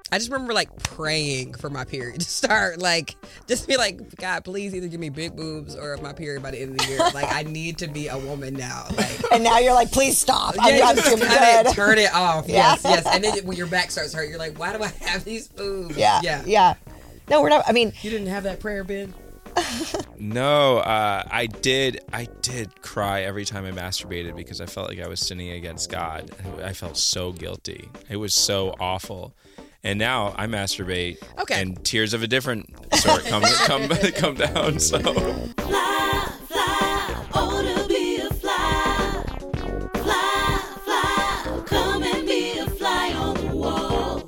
I just remember like praying for my period to start. Like, just be like, God, please either give me big boobs or my period by the end of the year. Like, I need to be a woman now. Like, and now you're like, please stop. I'm just too good. Turn it off. Yeah. Yes. And then when your back starts hurt, you're like, why do I have these boobs? Yeah. No, we're not. I mean, you didn't have that prayer, Ben? No, I did cry every time I masturbated because I felt like I was sinning against God. I felt so guilty. It was so awful. And now I masturbate, and tears of a different sort come down. So. Fly, fly, oh to be a fly. Fly, fly, come and be a fly on the wall.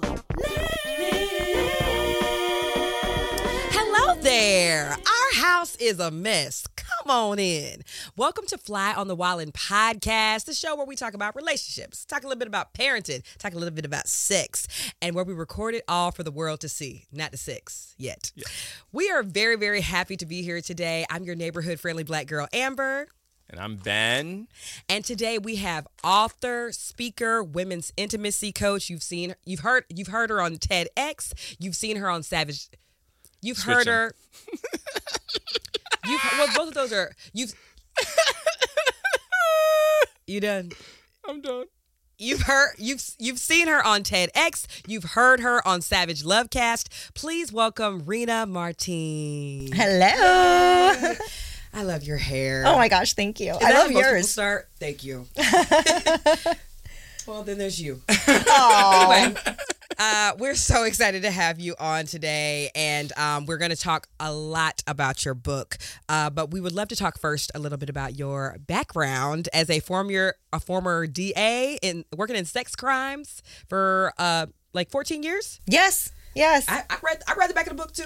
Hello there. Our house is a mess. Come on in. Welcome to Fly on the Wallin podcast, the show where we talk about relationships, talk a little bit about parenting, talk a little bit about sex, and where we record it all for the world to see, not the sex yet. Yeah. We are very, very happy to be here today. I'm your neighborhood-friendly black girl, Amber. And I'm Ben. And today we have author, speaker, women's intimacy coach. You've heard her on TEDx. You've seen her on Savage. You've heard her. Both of those are You done? I'm done. You've seen her on TEDx. You've heard her on Savage Lovecast. Please welcome Rena Martin. hello. I love your hair. Oh my gosh, thank you. Is I that love how most people yours. start? Thank you. Well, then there's you. Anyway. We're so excited to have you on today, and we're going to talk a lot about your book. But we would love to talk first a little bit about your background as a former DA in working in sex crimes for like 14 years. Yes. I read the back of the book too.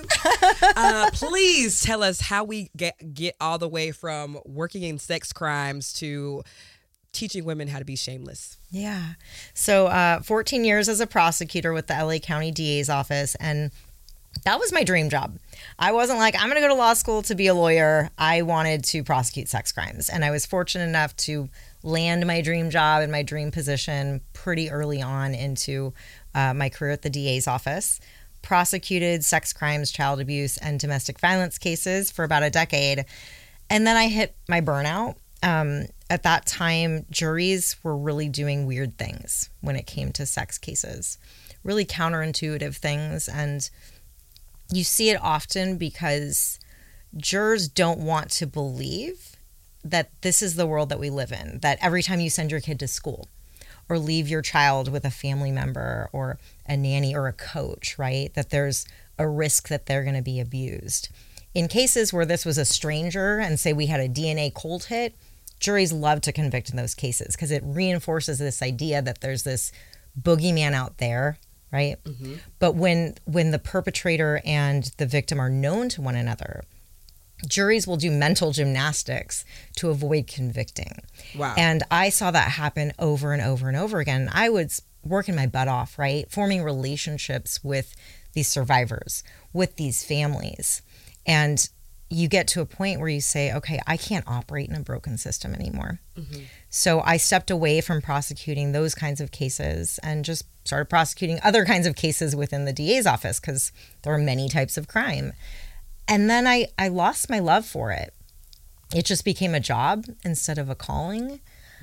Please tell us how we get all the way from working in sex crimes to teaching women how to be shameless. Yeah. So 14 years as a prosecutor with the LA County DA's office. And that was my dream job. I wasn't like, I'm going to go to law school to be a lawyer. I wanted to prosecute sex crimes. And I was fortunate enough to land my dream job and my dream position pretty early on into my career at the DA's office. Prosecuted sex crimes, child abuse, and domestic violence cases for about a decade. And then I hit my burnout. At that time, juries were really doing weird things when it came to sex cases, really counterintuitive things. And you see it often because jurors don't want to believe that this is the world that we live in, that every time you send your kid to school or leave your child with a family member or a nanny or a coach, right, that there's a risk that they're going to be abused. In cases where this was a stranger and say we had a DNA cold hit, juries love to convict in those cases because it reinforces this idea that there's this boogeyman out there, right? Mm-hmm. But when the perpetrator and the victim are known to one another, juries will do mental gymnastics to avoid convicting. Wow. And I saw that happen over and over and over again. I was working my butt off, right? Forming relationships with these survivors, with these families. And you get to a point where you say, okay, I can't operate in a broken system anymore. Mm-hmm. So I stepped away from prosecuting those kinds of cases and just started prosecuting other kinds of cases within the DA's office because there are many types of crime. And then I lost my love for it. It just became a job instead of a calling.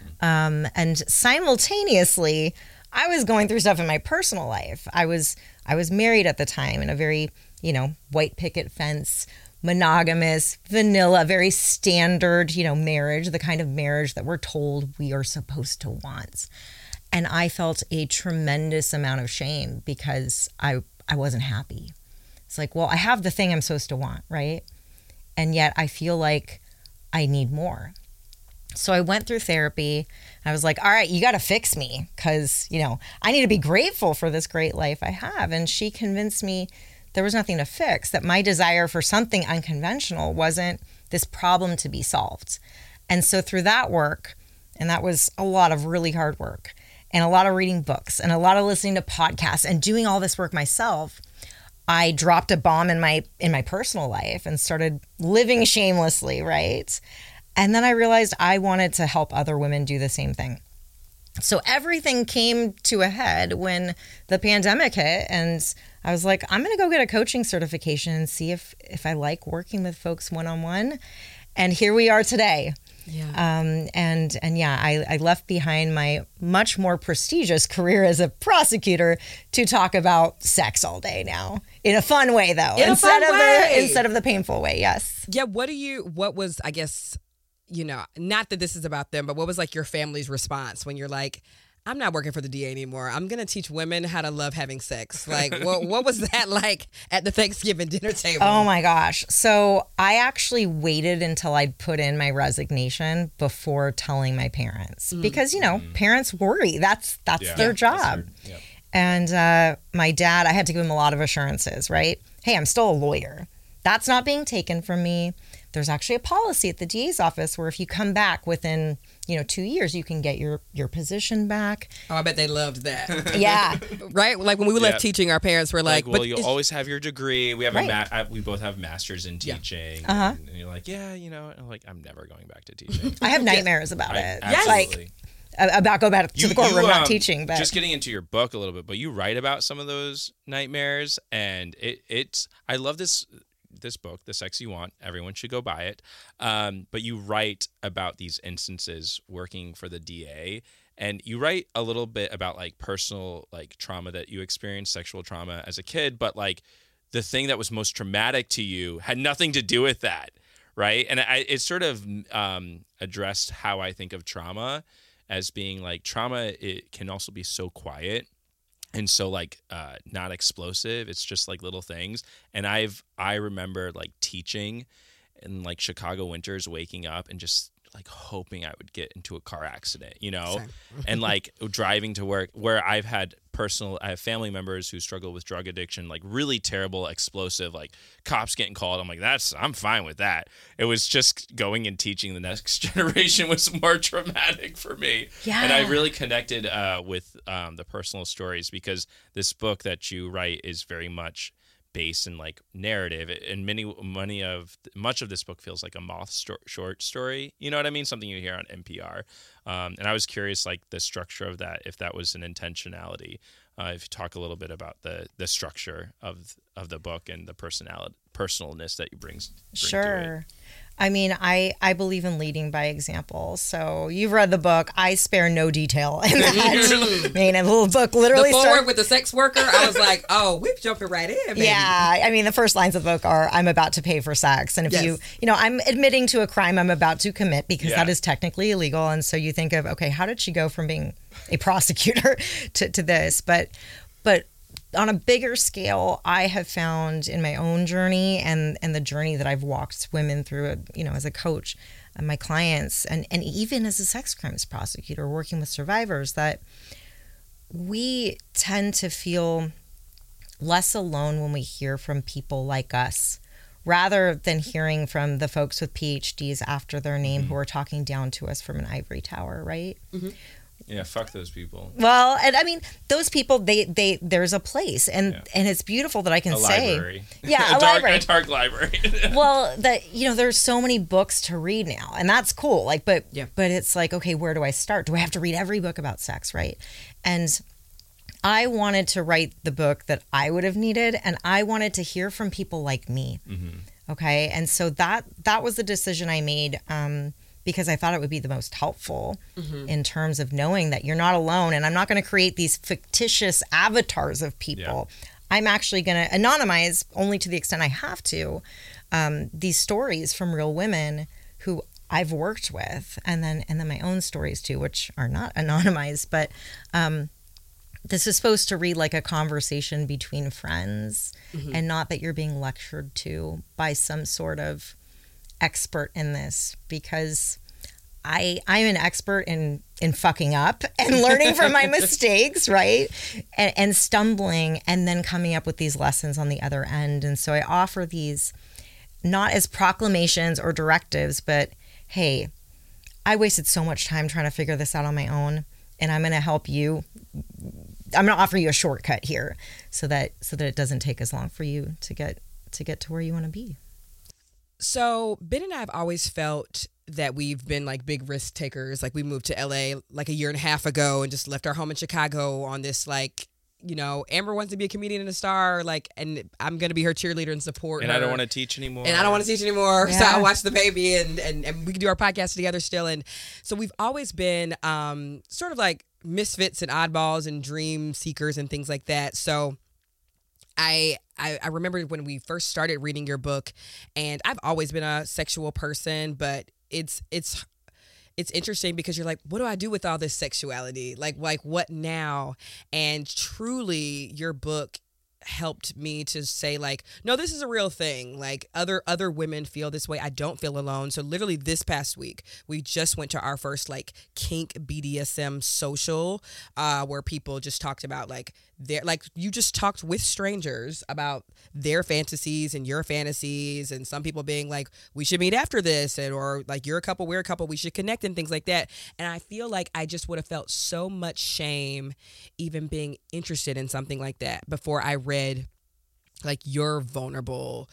And simultaneously, I was going through stuff in my personal life. I was married at the time in a very, white picket fence, monogamous, vanilla, very standard, marriage, the kind of marriage that we're told we are supposed to want. And I felt a tremendous amount of shame because I wasn't happy. It's like, well, I have the thing I'm supposed to want, right? And yet I feel like I need more. So I went through therapy. I was like, all right, you got to fix me because, I need to be grateful for this great life I have. And she convinced me there was nothing to fix, that my desire for something unconventional wasn't this problem to be solved. And so through that work, and that was a lot of really hard work, and a lot of reading books, and a lot of listening to podcasts, and doing all this work myself, I dropped a bomb in my personal life and started living shamelessly, right? And then I realized I wanted to help other women do the same thing. So everything came to a head when the pandemic hit, and I was like, I'm going to go get a coaching certification and see if I like working with folks one-on-one. And here we are today. Yeah. And yeah, I left behind my much more prestigious career as a prosecutor to talk about sex all day now, in a fun way though, instead of the painful way. Yes. Yeah. What was, I guess, not that this is about them, but what was like your family's response when you're like, I'm not working for the DA anymore. I'm going to teach women how to love having sex. Like, what was that like at the Thanksgiving dinner table? Oh my gosh. So I actually waited until I'd put in my resignation before telling my parents because, parents worry. That's their job. Yep. And my dad, I had to give him a lot of assurances, right? Hey, I'm still a lawyer. That's not being taken from me. There's actually a policy at the DA's office where if you come back within 2 years, you can get your position back. Oh, I bet they loved that. Yeah. Right? Like when we left teaching, our parents were like, well, you'll always have your degree. We have we both have masters in teaching. Uh-huh. And you're like, and I'm like, I'm never going back to teaching. I have nightmares about it. Absolutely. About go back to the courtroom, not teaching. But just getting into your book a little bit, but you write about some of those nightmares, and it's I love this book, The Sex You Want. Everyone should go buy it. But you write about these instances working for the DA, and you write a little bit about like personal like trauma that you experienced, sexual trauma as a kid, but like the thing that was most traumatic to you had nothing to do with that, right? And it sort of addressed how I think of trauma as being like trauma. It can also be so quiet. And so like not explosive. It's just like little things. And I remember like teaching in like Chicago winters, waking up and just like hoping I would get into a car accident, and like driving to work where I have family members who struggle with drug addiction, like really terrible, explosive, like cops getting called. I'm like, I'm fine with that. It was just going and teaching the next generation was more traumatic for me. Yeah. And I really connected with the personal stories because this book that you write is very much based in like narrative, and much of this book feels like a short story. You know what I mean? Something you hear on NPR. And I was curious, like the structure of that, if that was an intentionality. If you talk a little bit about the structure of the book and the personalness that you bring Sure. to it. I mean, I believe in leading by example. So you've read the book. I spare no detail in that. I mean, a little book literally the forward with the sex worker. I was like, oh, we're jumping right in, baby. Yeah. I mean, the first lines of the book are, I'm about to pay for sex. And if I'm admitting to a crime I'm about to commit because that is technically illegal. And so you think of, okay, how did she go from being a prosecutor to this? But on a bigger scale, I have found in my own journey and the journey that I've walked women through, as a coach and my clients, and even as a sex crimes prosecutor working with survivors, that we tend to feel less alone when we hear from people like us, rather than hearing from the folks with PhDs after their name who are talking down to us from an ivory tower, right? Mm-hmm. Yeah, fuck those people. Well, and I mean, those people, they there's a place, and it's beautiful that I can say, library. Yeah, library, a dark library. Well, there's so many books to read now, and that's cool. Like, but it's like, okay, where do I start? Do I have to read every book about sex, right? And I wanted to write the book that I would have needed, and I wanted to hear from people like me. Mm-hmm. Okay, and so that was the decision I made. Because I thought it would be the most helpful in terms of knowing that you're not alone. And I'm not going to create these fictitious avatars of people. Yeah. I'm actually going to anonymize, only to the extent I have to, these stories from real women who I've worked with, and then my own stories too, which are not anonymized. But this is supposed to read like a conversation between friends, and not that you're being lectured to by some sort of expert in this, because I'm an expert in fucking up and learning from my mistakes, right? And stumbling and then coming up with these lessons on the other end. And so I offer these not as proclamations or directives, but hey, I wasted so much time trying to figure this out on my own, and I'm going to help you. I'm going to offer you a shortcut here so that it doesn't take as long for you to get to where you want to be. So Ben and I have always felt that we've been like big risk takers. Like we moved to LA like a year and a half ago and just left our home in Chicago on this like, you know, Amber wants to be a comedian and a star, like, and I'm going to be her cheerleader and support And her. I don't want to teach anymore. And I don't want to teach anymore. So Yeah. I watch the baby and we can do our podcast together still. And so we've always been sort of like misfits and oddballs and dream seekers and things like that. So I remember when we first started reading your book, and I've always been a sexual person, but it's interesting because you're like, what do I do with all this sexuality? Like what now? And truly, your book helped me to say like, no, this is a real thing. Like other women feel this way. I don't feel alone. So literally this past week, we just went to our first like kink BDSM social, where people just talked about like you just talked with strangers about their fantasies and your fantasies, and some people being like, we should meet after this, and or like, you're a couple, we're a couple, we should connect, and things like that. And I feel like I just would have felt so much shame even being interested in something like that before I read like your vulnerable,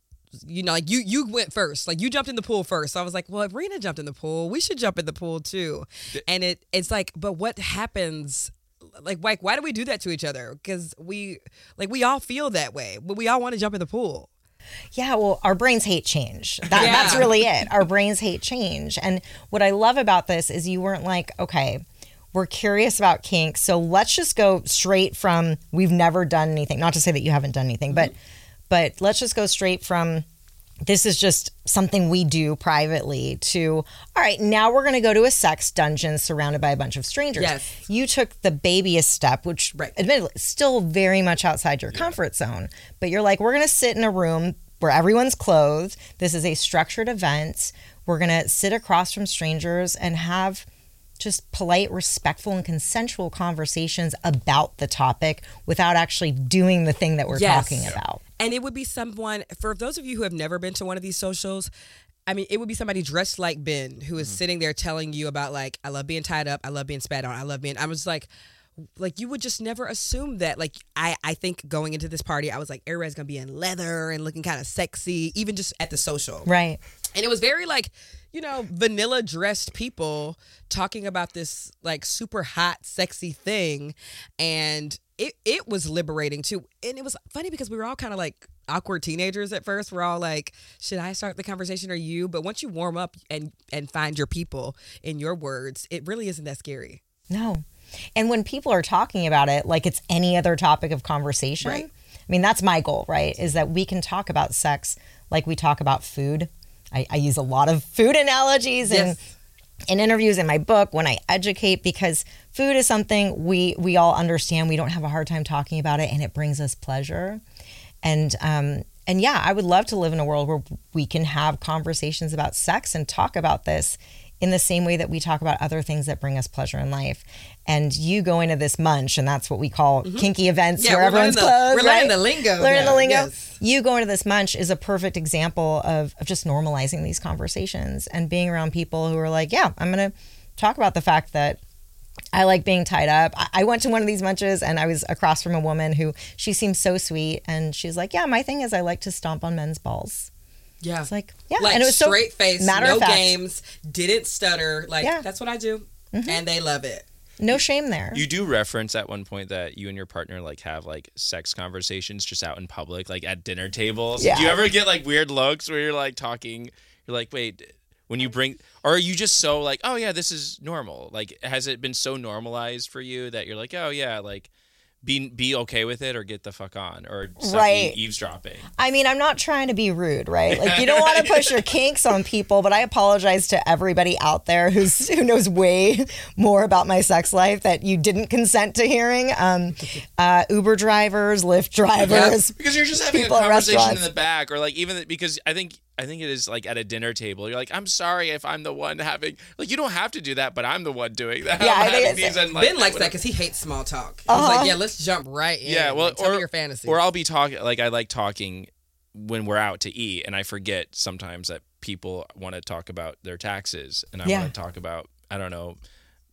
you know, like you went first, like you jumped in the pool first. So I was like, well, if Rena jumped in the pool, we should jump in the pool too. And it's like, but what happens? Like, why do we do that to each other? Because we all feel that way, but we all want to jump in the pool. Yeah, well, our brains hate change. That's really it. Our brains hate change. And what I love about this is you weren't like, okay, we're curious about kink, so let's just go straight from we've never done anything. Not to say that you haven't done anything, but let's just go straight from this is just something we do privately to, all right, now we're going to go to a sex dungeon surrounded by a bunch of strangers. Yes. You took the babyest step, which admittedly is still very much outside your comfort zone. But you're like, we're going to sit in a room where everyone's clothed. This is a structured event. We're going to sit across from strangers and have just polite, respectful, and consensual conversations about the topic without actually doing the thing that we're talking about. And it would be someone, for those of you who have never been to one of these socials, I mean, it would be somebody dressed like Ben who is sitting there telling you about like, I love being tied up, I love being spat on, I was like you would just never assume that. Like, I think going into this party, I was like, everybody's gonna be in leather and looking kind of sexy, even just at the social. Right. And it was very like, you know, vanilla dressed people talking about this like super hot, sexy thing. And it was liberating too. And it was funny because we were all kind of like awkward teenagers at first. We're all like, should I start the conversation or you? But once you warm up and find your people, in your words, it really isn't that scary. No. And when people are talking about it like it's any other topic of conversation, Right. I mean, that's my goal, right? Is that we can talk about sex like we talk about food. I use a lot of food analogies in interviews in my book when I educate, because food is something we all understand. We don't have a hard time talking about it, and it brings us pleasure. And yeah, I would love to live in a world where we can have conversations about sex and talk about this in the same way that we talk about other things that bring us pleasure in life. And you go into this munch, and that's what we call kinky events where everyone's closed. We're learning the lingo. Learning the lingo. Yes. You go into this munch is a perfect example of just normalizing these conversations and being around people who are like, yeah, I'm going to talk about the fact that I like being tied up. I went to one of these munches and I was across from a woman who, she seemed so sweet. And she's like, yeah, my thing is I like to stomp on men's balls. Yeah. It's like, yeah. Like and it was straight so face, matter no of fact. games, didn't stutter. Like, Yeah. that's what I do. And they love it. No shame there. You do reference at one point that you and your partner like have like sex conversations just out in public, like at dinner tables. Yeah. Do you ever get like weird looks where you're like talking, you're like, wait, when you bring, or are you just so like, oh yeah, this is normal? Like, has it been so normalized for you that you're like, oh yeah, like be okay with it or get the fuck on or stop Right. eavesdropping? I mean, I'm not trying to be rude, right? Like, you don't want to push your kinks on people, but I apologize to everybody out there who knows way more about my sex life that you didn't consent to hearing. Uber drivers, Lyft drivers. Because you're just having a people at conversation in restaurants. the back, or like even because I think it is like at a dinner table. You're like, I'm sorry if I'm the one having, like, you don't have to do that, but I'm the one doing that. Yeah, I'm I think having it's- these and, like, Ben likes that because he hates small talk. He's like, yeah, let's jump right in. Yeah, well, like, tell me your fantasy. Or I'll be talking, like, I like talking when we're out to eat, and I forget sometimes that people want to talk about their taxes, and I Yeah. want to talk about, I don't know,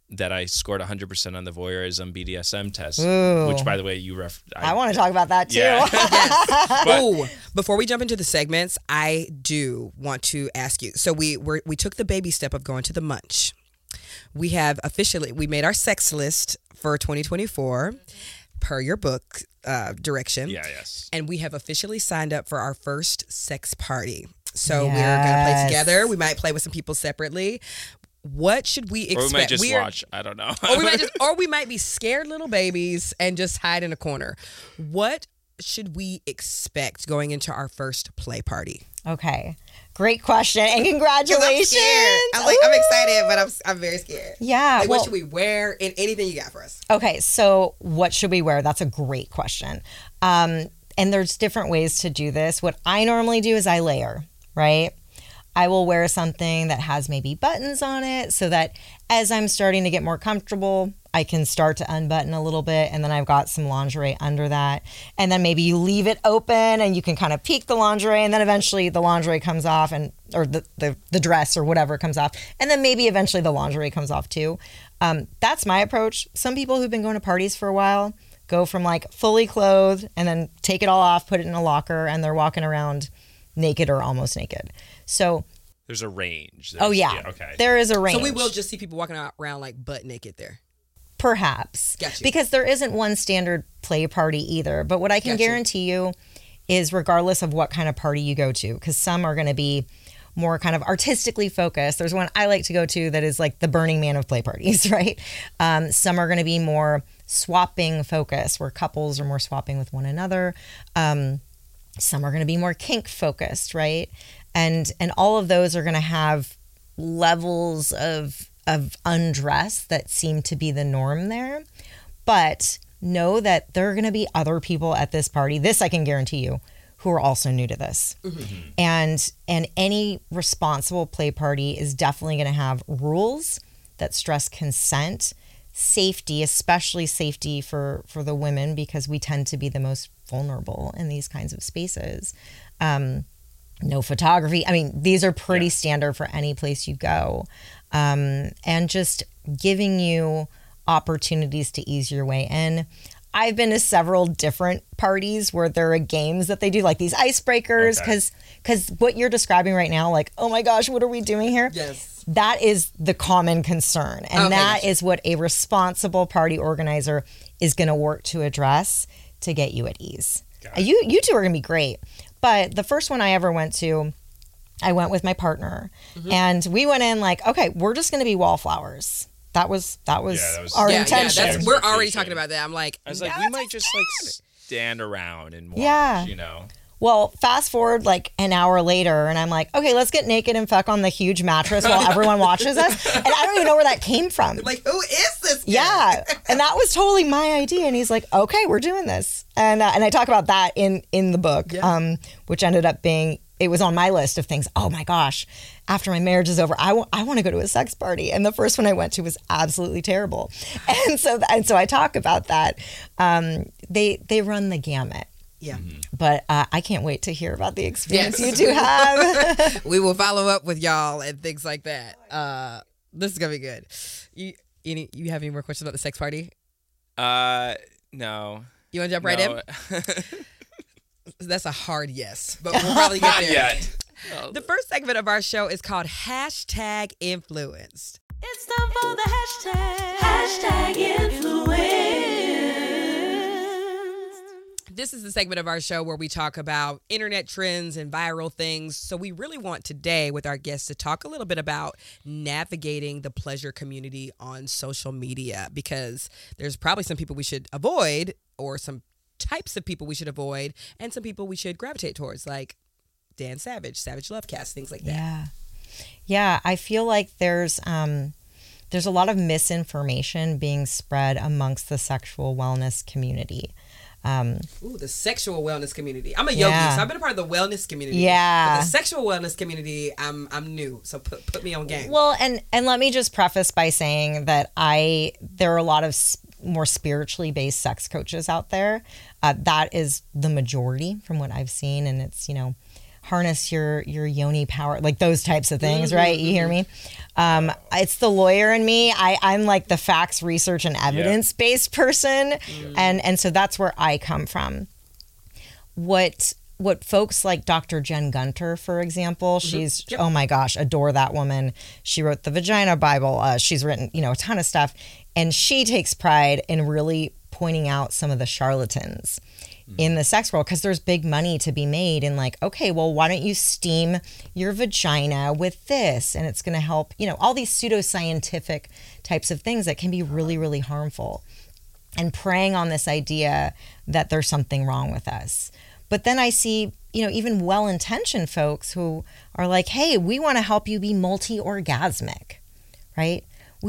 that I scored 100% on the voyeurism BDSM test, Ooh. which, by the way, I want to talk about that too. Yeah. Oh, before we jump into the segments, I do want to ask you. So we took the baby step of going to the Munch. We have we made our sex list for 2024 per your book direction. Yeah, yes. And we have officially signed up for our first sex party. So we're going to play together. We might play with some people separately. What should we expect? Or we might just watch. I don't know. or we might be scared little babies and just hide in a corner. What should we expect going into our first play party? Okay. Great question. And congratulations. I'm excited, but I'm very scared. Yeah. What should we wear? And anything you got for us? Okay. So what should we wear? That's a great question. And there's different ways to do this. What I normally do is I layer, right? I will wear something that has maybe buttons on it so that as I'm starting to get more comfortable, I can start to unbutton a little bit, and then I've got some lingerie under that. And then maybe you leave it open and you can kind of peek the lingerie, and then eventually the lingerie comes off, or the dress or whatever comes off. And then maybe eventually the lingerie comes off too. That's my approach. Some people who've been going to parties for a while go from like fully clothed and then take it all off, put it in a locker, and they're walking around naked or almost naked. So there's a range. Okay. There is a range. So we will just see people walking around like butt naked there. Perhaps. Gotcha. Because there isn't one standard play party either. But what I can guarantee you is regardless of what kind of party you go to, because some are going to be more kind of artistically focused. There's one I like to go to that is like the Burning Man of play parties, right? Some are going to be more swapping focused, where couples are more swapping with one another. Some are going to be more kink focused, right? And all of those are going to have levels of undress that seem to be the norm there. But know that there are going to be other people at this party, this I can guarantee you, who are also new to this. Mm-hmm. And any responsible play party is definitely going to have rules that stress consent, safety, especially safety for the women, because we tend to be the most vulnerable in these kinds of spaces. No photography. I mean, these are pretty standard for any place you go. And just giving you opportunities to ease your way in. I've been to several different parties where there are games that they do, like these icebreakers, because what you're describing right now, like, oh my gosh, what are we doing here? Yes. That is the common concern. And that is what a responsible party organizer is going to work to address to get you at ease. You two are going to be great. But the first one I ever went to, I went with my partner, and we went in like, okay, we're just going to be wallflowers. That was our intention. We're already talking about that. I'm like, I was like, we might just like stand around and watch, you know. Well, fast forward like an hour later, and I'm like, okay, let's get naked and fuck on the huge mattress while everyone watches us. And I don't even know where that came from. Like, who is this guy? Yeah, and that was totally my idea. And he's like, okay, we're doing this. And I talk about that in the book, which ended up being, it was on my list of things. Oh my gosh, after my marriage is over, I want to go to a sex party. And the first one I went to was absolutely terrible. And so I talk about that. They run the gamut. Yeah. But I can't wait to hear about the experience you two have. We will follow up with y'all and things like that. This is going to be good. You have any more questions about the sex party? No. You want to jump right in? That's a hard yes, but we'll probably get there. Yet. The first segment of our show is called Hashtag Influenced. It's time for the hashtag influence. This is the segment of our show where we talk about internet trends and viral things. So we really want today with our guests to talk a little bit about navigating the pleasure community on social media, because there's probably some people we should avoid, or some types of people we should avoid, and some people we should gravitate towards, like Dan Savage, Savage Lovecast, things like that. Yeah. I feel like there's a lot of misinformation being spread amongst the sexual wellness community. The sexual wellness community. I'm a yogi, so I've been a part of the wellness community. Yeah. But the sexual wellness community, I'm new, so put me on game. Well, and let me just preface by saying that there are a lot of more spiritually based sex coaches out there. That is the majority from what I've seen, and it's, harness your yoni power, like those types of things, right? You hear me? It's the lawyer in me. I'm like the facts, research, and evidence-based person. And so that's where I come from. What folks like Dr. Jen Gunter, for example, she's, oh my gosh, adore that woman. She wrote the Vagina Bible. She's written, a ton of stuff. And she takes pride in really pointing out some of the charlatans in the sex world, because there's big money to be made in like, okay, well, why don't you steam your vagina with this? And it's going to help, all these pseudoscientific types of things that can be really, really harmful, and preying on this idea that there's something wrong with us. But then I see, even well-intentioned folks who are like, hey, we want to help you be multi-orgasmic, right?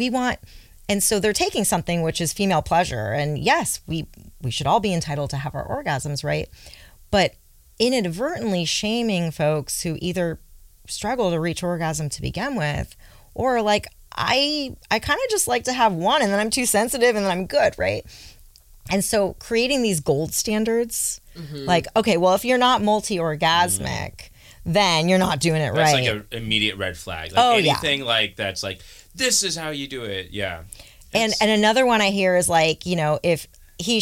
And so they're taking something which is female pleasure. And yes, we should all be entitled to have our orgasms, right? But inadvertently shaming folks who either struggle to reach orgasm to begin with, or like, I kind of just like to have one and then I'm too sensitive and then I'm good, right? And so creating these gold standards, like, okay, well, if you're not multi-orgasmic, then you're not doing it that's right. That's like an immediate red flag. Like anything like that's like, this is how you do it. Yeah. And another one I hear is like, if he,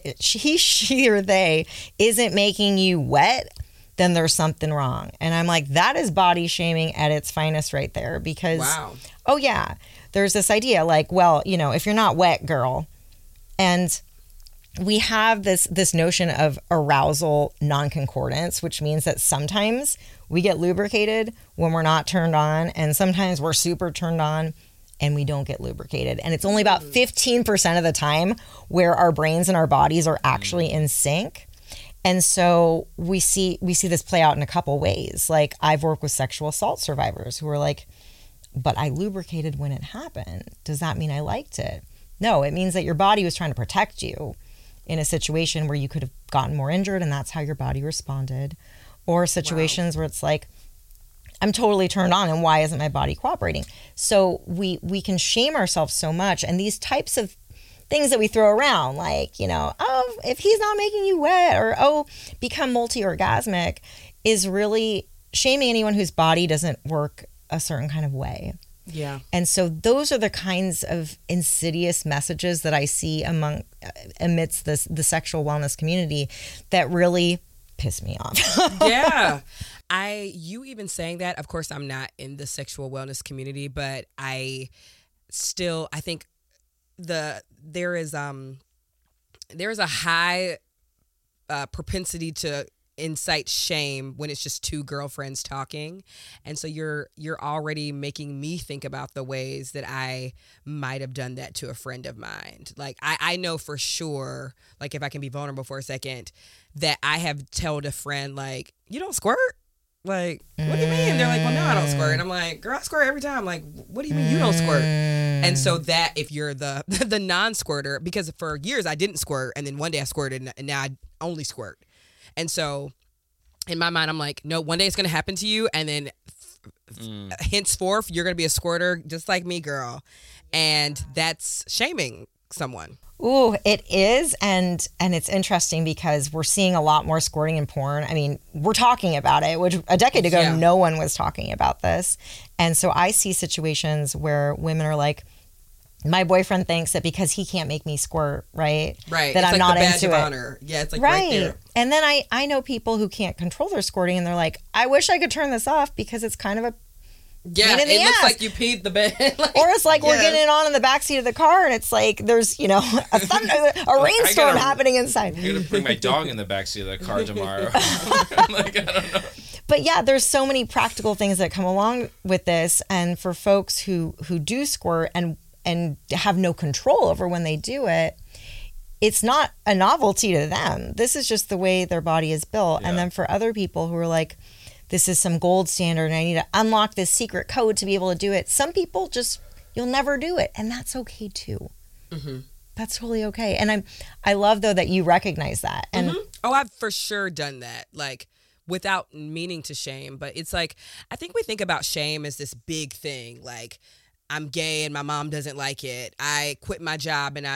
she, or they isn't making you wet, then there's something wrong. And I'm like, that is body shaming at its finest right there. Because, oh yeah, there's this idea like, well, if you're not wet, girl. And we have this notion of arousal non-concordance, which means that sometimes we get lubricated when we're not turned on, and sometimes we're super turned on and we don't get lubricated. And it's only about 15% of the time where our brains and our bodies are actually in sync. And so we see this play out in a couple ways. Like, I've worked with sexual assault survivors who are like, but I lubricated when it happened. Does that mean I liked it? No, it means that your body was trying to protect you in a situation where you could have gotten more injured, and that's how your body responded. Or situations where it's like, I'm totally turned on, and why isn't my body cooperating? So we can shame ourselves so much. And these types of things that we throw around, like, oh, if he's not making you wet, or, oh, become multi-orgasmic, is really shaming anyone whose body doesn't work a certain kind of way. Yeah. And so those are the kinds of insidious messages that I see amidst the sexual wellness community that really piss me off. Yeah. You even saying that, of course, I'm not in the sexual wellness community, but I think there is a high propensity to incite shame when it's just two girlfriends talking. And so you're already making me think about the ways that I might have done that to a friend of mine. Like, I know for sure, like, if I can be vulnerable for a second, that I have told a friend, like, you don't squirt? Like, what do you mean? They're like, well, no, I don't squirt. And I'm like, girl, I squirt every time. Like, what do you mean you don't squirt? And so that, if you're the non-squirter, because for years I didn't squirt, and then one day I squirted, and now I only squirt. And so in my mind, I'm like, no, one day it's going to happen to you. And then henceforth, you're going to be a squirter just like me, girl. And that's shaming someone. Ooh, it is. And it's interesting because we're seeing a lot more squirting in porn. I mean, we're talking about it, which a decade ago, no one was talking about this. And so I see situations where women are like, my boyfriend thinks that because he can't make me squirt, right? Right. That it's I'm like not the badge into of it. honor. Yeah, it's like right there. And then I know people who can't control their squirting, and they're like, I wish I could turn this off because it's kind of a pain in the ass. Looks like you peed the bed. Like, or it's like we're getting it on in the backseat of the car, and it's like there's a rainstorm happening inside. I'm gonna bring my dog in the backseat of the car tomorrow. I'm like, I don't know. But yeah, there's so many practical things that come along with this, and for folks who do squirt and have no control over when they do it, it's not a novelty to them. This is just the way their body is built. Yeah. And then for other people who are like, this is some gold standard and I need to unlock this secret code to be able to do it. Some people just, you'll never do it. And that's okay too. Mm-hmm. That's totally okay. And I love though that you recognize that. And oh, I've for sure done that. Like, without meaning to shame, but it's like, I think we think about shame as this big thing. Like, I'm gay and my mom doesn't like it. I quit my job and I've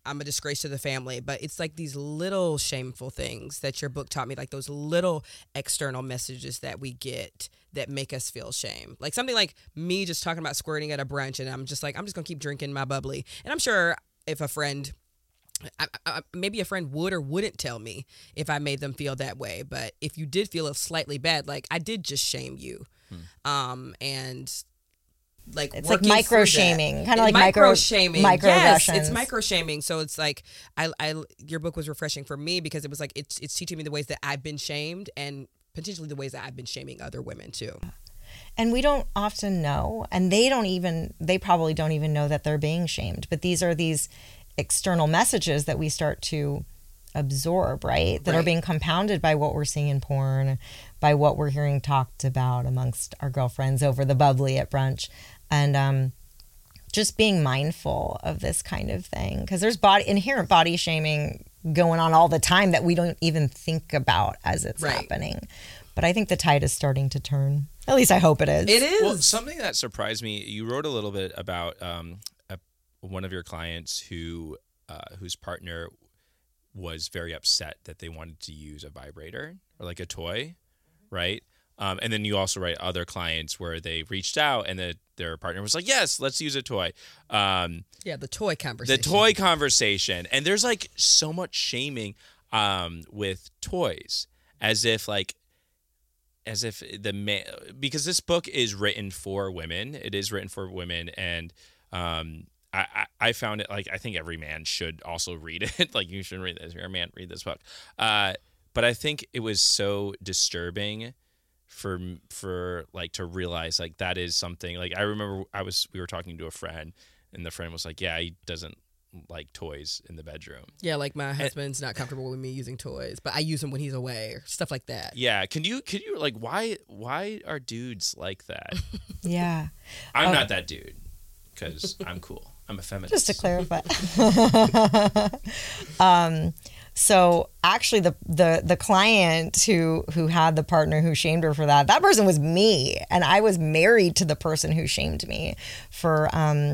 I'm a disgrace to the family, but it's like these little shameful things that your book taught me, like those little external messages that we get that make us feel shame. Like something like me just talking about squirting at a brunch, and I'm just like, I'm just gonna keep drinking my bubbly. And I'm sure if a friend, maybe a friend would or wouldn't tell me if I made them feel that way. But if you did feel slightly bad, like I did just shame you. And like it's like working micro through shaming, that. kind of like micro shaming. Yes, microaggressions. it's micro shaming. So it's like I your book was refreshing for me because it was like it's teaching me the ways that I've been shamed and potentially the ways that I've been shaming other women too. And we don't often know, and they probably don't even know that they're being shamed. But these are these external messages that we start to absorb, right? That are being compounded by what we're seeing in porn, by what we're hearing talked about amongst our girlfriends over the bubbly at brunch. And just being mindful of this kind of thing, because there's inherent body shaming going on all the time that we don't even think about as it's happening. But I think the tide is starting to turn. At least I hope it is. It is. Well, something that surprised me, you wrote a little bit about one of your clients whose partner was very upset that they wanted to use a vibrator or like a toy, right? And then you also write other clients where they reached out and their partner was like, yes, let's use a toy. The toy conversation. The toy conversation. And there's like so much shaming with toys as if because this book is written for women. It is written for women. And I found it like, I think every man should also read it. Like, you should read this. You're a man, read this book. But I think it was so disturbing for like to realize like that is something. Like, I remember we were talking to a friend, and the friend was like, yeah, he doesn't like toys in the bedroom. Yeah, like my husband's not comfortable with me using toys, but I use them when he's away or stuff like that. Yeah, can you like why are dudes like that? Yeah. I'm not that dude because I'm cool. I'm a feminist. Just to clarify. So actually the client who had the partner who shamed her for that person was me, and I was married to the person who shamed me for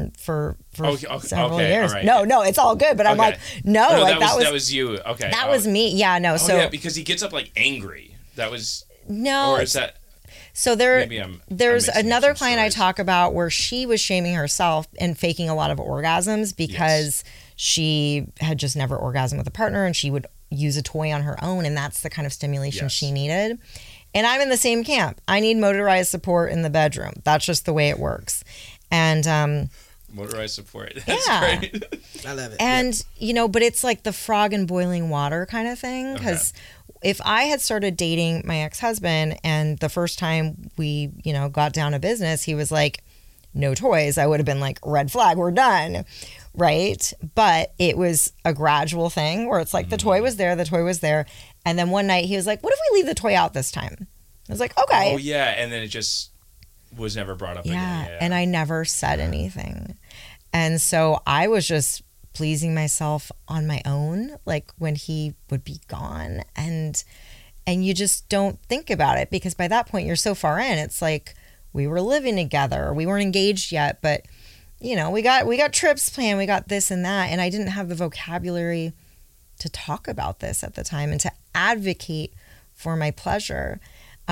several years. Right. No, it's all good, but I'm like, no, like that was you. Okay. That was me. Yeah, no. So yeah, because he gets up like angry. That was no. Or is that So there's another client I talk about where she was shaming herself and faking a lot of orgasms because she had just never orgasmed with a partner, and she would use a toy on her own, and that's the kind of stimulation she needed. And I'm in the same camp. I need motorized support in the bedroom. That's just the way it works. And motorized support. That's great. I love it. And but it's like the frog in boiling water kind of thing, because if I had started dating my ex-husband and the first time we, got down to business, he was like, no toys, I would have been like, red flag, we're done. Right. But it was a gradual thing where it's like the toy was there. And then one night he was like, what if we leave the toy out this time? I was like, okay. Oh, yeah. And then it just was never brought up again. Yeah. And I never said anything. And so I was just pleasing myself on my own, like when he would be gone. And you just don't think about it because by that point you're so far in. It's like we were living together. We weren't engaged yet, but we got trips planned. We got this and that. And I didn't have the vocabulary to talk about this at the time and to advocate for my pleasure.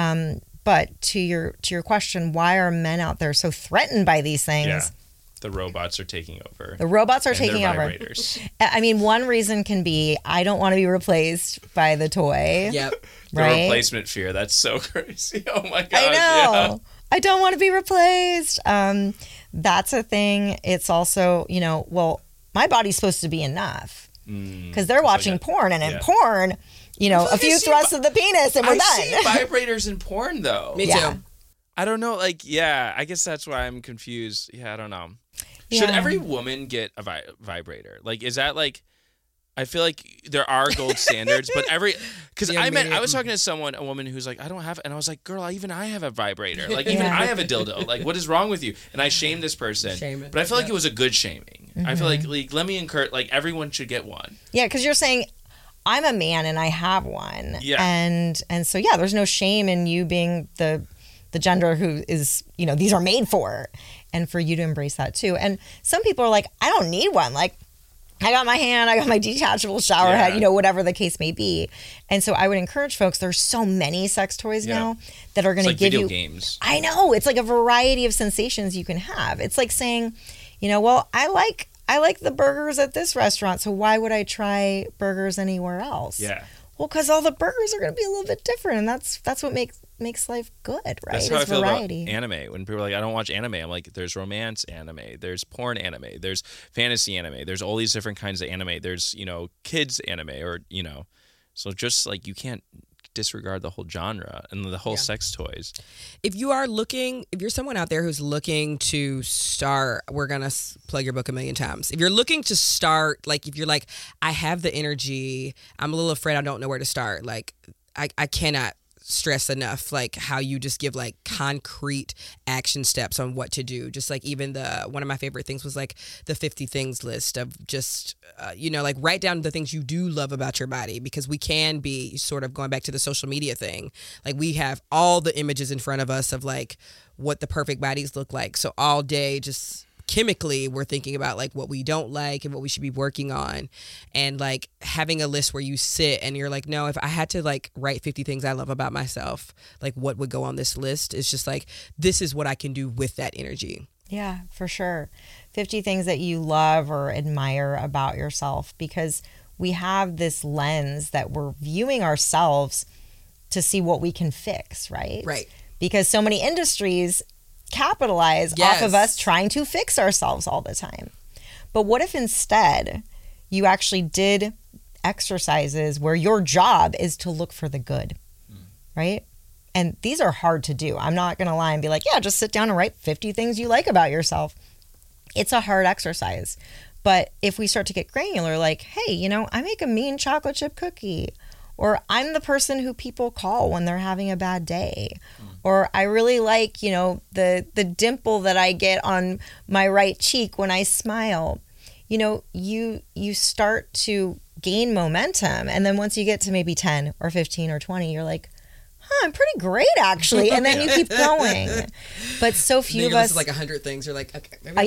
But to your question, why are men out there so threatened by these things? Yeah. The robots are taking over. The robots are taking over. Vibrators. I mean, one reason can be I don't want to be replaced by the toy. Yep. The right? replacement fear. That's so crazy. Oh my gosh. I know. Yeah. I don't want to be replaced. That's a thing. It's also, well, my body's supposed to be enough because they're watching porn, and in porn, a few thrusts of the penis and we're done. I see vibrators in porn though. Me too. I don't know. Like, I guess that's why I'm confused. Yeah, I don't know. Should every woman get a vibrator? Like, is that like, I feel like there are gold standards, but because I was talking to a woman who's like, I don't have, and I was like, girl, even I have a vibrator. Like, even I have a dildo. Like, what is wrong with you? And I shamed this person. But I feel like it was a good shaming. I feel like let me encourage, like, everyone should get one. Yeah, because you're saying, I'm a man and I have one. Yeah. And so, there's no shame in you being the gender who is, these are made for, and for you to embrace that too. And some people are like, I don't need one. Like, I got my hand, I got my detachable shower head, you know, whatever the case may be. And so I would encourage folks, there's so many sex toys now that are going to give video you games. I know, it's like a variety of sensations you can have. It's like saying, you know, well, I like the burgers at this restaurant, so why would I try burgers anywhere else? Yeah. Well, because all the burgers are going to be a little bit different, and that's what makes life good, right? That's how I It's feel variety. about anime. When people are like, I don't watch anime, I'm like, there's romance anime, there's porn anime, there's fantasy anime, there's all these different kinds of anime. There's, you know, kids anime, or, you know, so just like you can't disregard the whole genre and the whole sex toys. If you're someone out there who's looking to start, we're going to plug your book a million times. If you're looking to start, like if you're like, I have the energy, I'm a little afraid, I don't know where to start. Like I cannot stress enough like how you just give like concrete action steps on what to do. Just like even one of my favorite things was like the 50 things list of just you know, like write down the things you do love about your body, because we can be sort of going back to the social media thing, like we have all the images in front of us of like what the perfect bodies look like, so all day just chemically we're thinking about like what we don't like and what we should be working on, and like having a list where you sit and you're like, no, if I had to like write 50 things I love about myself, like what would go on this list? It's just like, this is what I can do with that energy. Yeah, for sure. 50 things that you love or admire about yourself, because we have this lens that we're viewing ourselves to see what we can fix, right? Right. Because so many industries capitalize off of us trying to fix ourselves all the time. But what if instead you actually did exercises where your job is to look for the good, right? And these are hard to do. I'm not going to lie and be like, yeah, just sit down and write 50 things you like about yourself. It's a hard exercise. But if we start to get granular, like, hey, you know, I make a mean chocolate chip cookie, or I'm the person who people call when they're having a bad day, or I really like, you know, the dimple that I get on my right cheek when I smile. You know, you start to gain momentum, and then once you get to maybe 10 or 15 or 20, you're like, I'm pretty great actually, and then you keep going. But so few of us, like 100 things, you're like, okay, maybe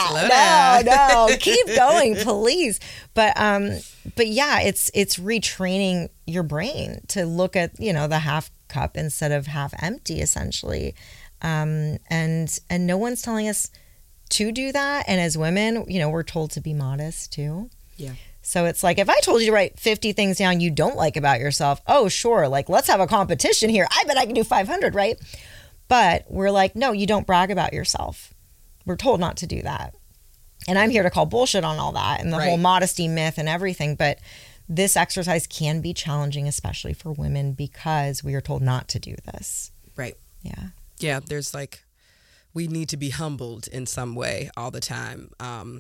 no, keep going, please. But yeah, it's retraining your brain to look at, you know, the half cup instead of half empty, essentially. And no one's telling us to do that. And as women, you know, we're told to be modest too. Yeah. So it's like, if I told you to write 50 things down you don't like about yourself, oh, sure, like, let's have a competition here. I bet I can do 500, right? But we're like, no, you don't brag about yourself. We're told not to do that. And I'm here to call bullshit on all that and the whole modesty myth and everything. But this exercise can be challenging, especially for women, because we are told not to do this. Right. Yeah. Yeah, there's like, we need to be humbled in some way all the time.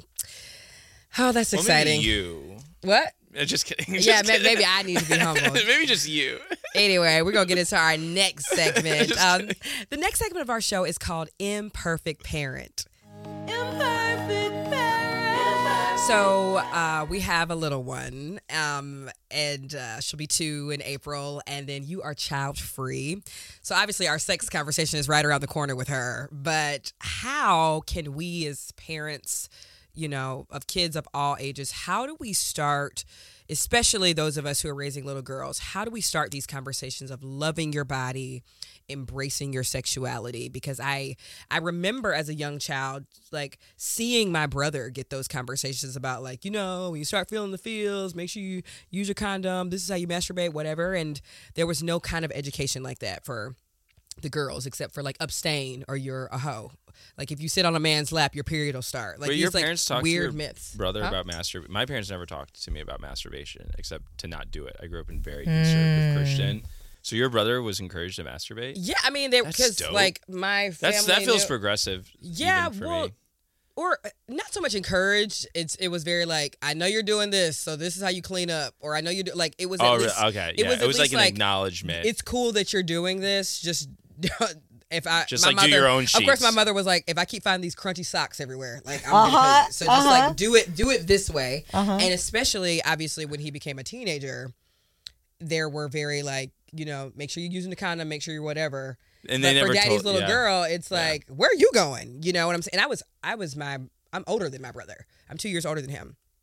Oh, that's exciting. Maybe you. What? Just kidding. Yeah, maybe I need to be humbled. Maybe just you. Anyway, we're going to get into our next segment. The next segment of our show is called Imperfect Parent. Imperfect parent. So we have a little one, and she'll be 2 in April, and then you are child-free. So obviously our sex conversation is right around the corner with her, but how can we as parents, you know, of kids of all ages, how do we start, especially those of us who are raising little girls, how do we start these conversations of loving your body, embracing your sexuality? Because I remember as a young child, like seeing my brother get those conversations about like, you know, when you start feeling the feels, make sure you use your condom, this is how you masturbate, whatever. And there was no kind of education like that for the girls, except for like abstain or you're a hoe. Like if you sit on a man's lap, your period will start. Like But these your like parents talk weird to your myths. brother about masturbation? My parents never talked to me about masturbation except to not do it. I grew up in very conservative Christian. So your brother was encouraged to masturbate? Yeah, I mean, because dope. like my family, That feels knew- progressive. Yeah, even for well, me. or not so much encouraged. It was very like, I know you're doing this, so this is how you clean up, or I know you do. Like it was. Oh, at least, okay. It Yeah, was, it was at like least an acknowledgement. It's cool that you're doing this. Just if I Just my like mother, do your own Of course, sheets. my mother was like, if I keep finding these crunchy socks everywhere, like I'm gonna so just like do it this way, and especially obviously when he became a teenager, there were very like, you know, make sure you're using the condom, make sure you're whatever. And they but never for daddy's told, little yeah. girl, it's like, where are you going? You know what I'm saying? And I'm older than my brother. I'm 2 years older than him.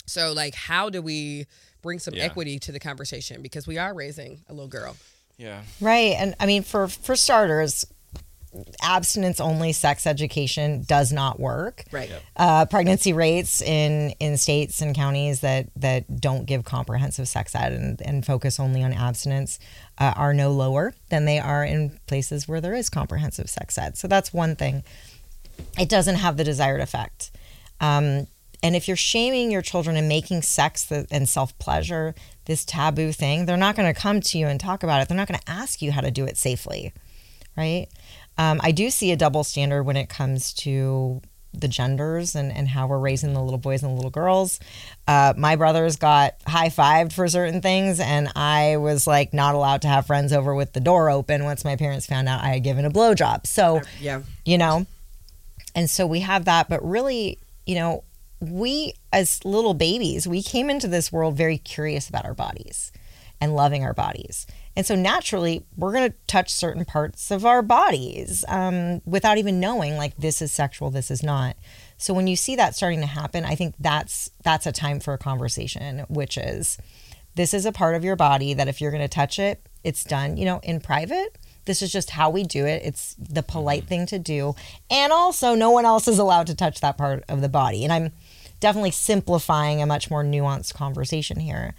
So, like, how do we bring some Yeah. equity to the conversation? Because we are raising a little girl. Yeah. Right. And I mean, for starters, abstinence only sex education does not work. Right. Pregnancy rates in states and counties that don't give comprehensive sex ed and focus only on abstinence are no lower than they are in places where there is comprehensive sex ed. So that's one thing. It doesn't have the desired effect. And if you're shaming your children and making sex and self-pleasure this taboo thing, they're not going to come to you and talk about it. They're not going to ask you how to do it safely, right? I do see a double standard when it comes to the genders and how we're raising the little boys and the little girls. My brothers got high-fived for certain things, and I was like not allowed to have friends over with the door open once my parents found out I had given a blowjob. So, Yeah. you know, and so we have that, but really, you know, we as little babies, we came into this world very curious about our bodies and loving our bodies. And so naturally, we're going to touch certain parts of our bodies without even knowing, like, this is sexual, this is not. So when you see that starting to happen, I think that's a time for a conversation, which is, this is a part of your body that if you're going to touch it, it's done, you know, in private. This is just how we do it. It's the polite thing to do. And also, no one else is allowed to touch that part of the body. And I'm definitely simplifying a much more nuanced conversation here.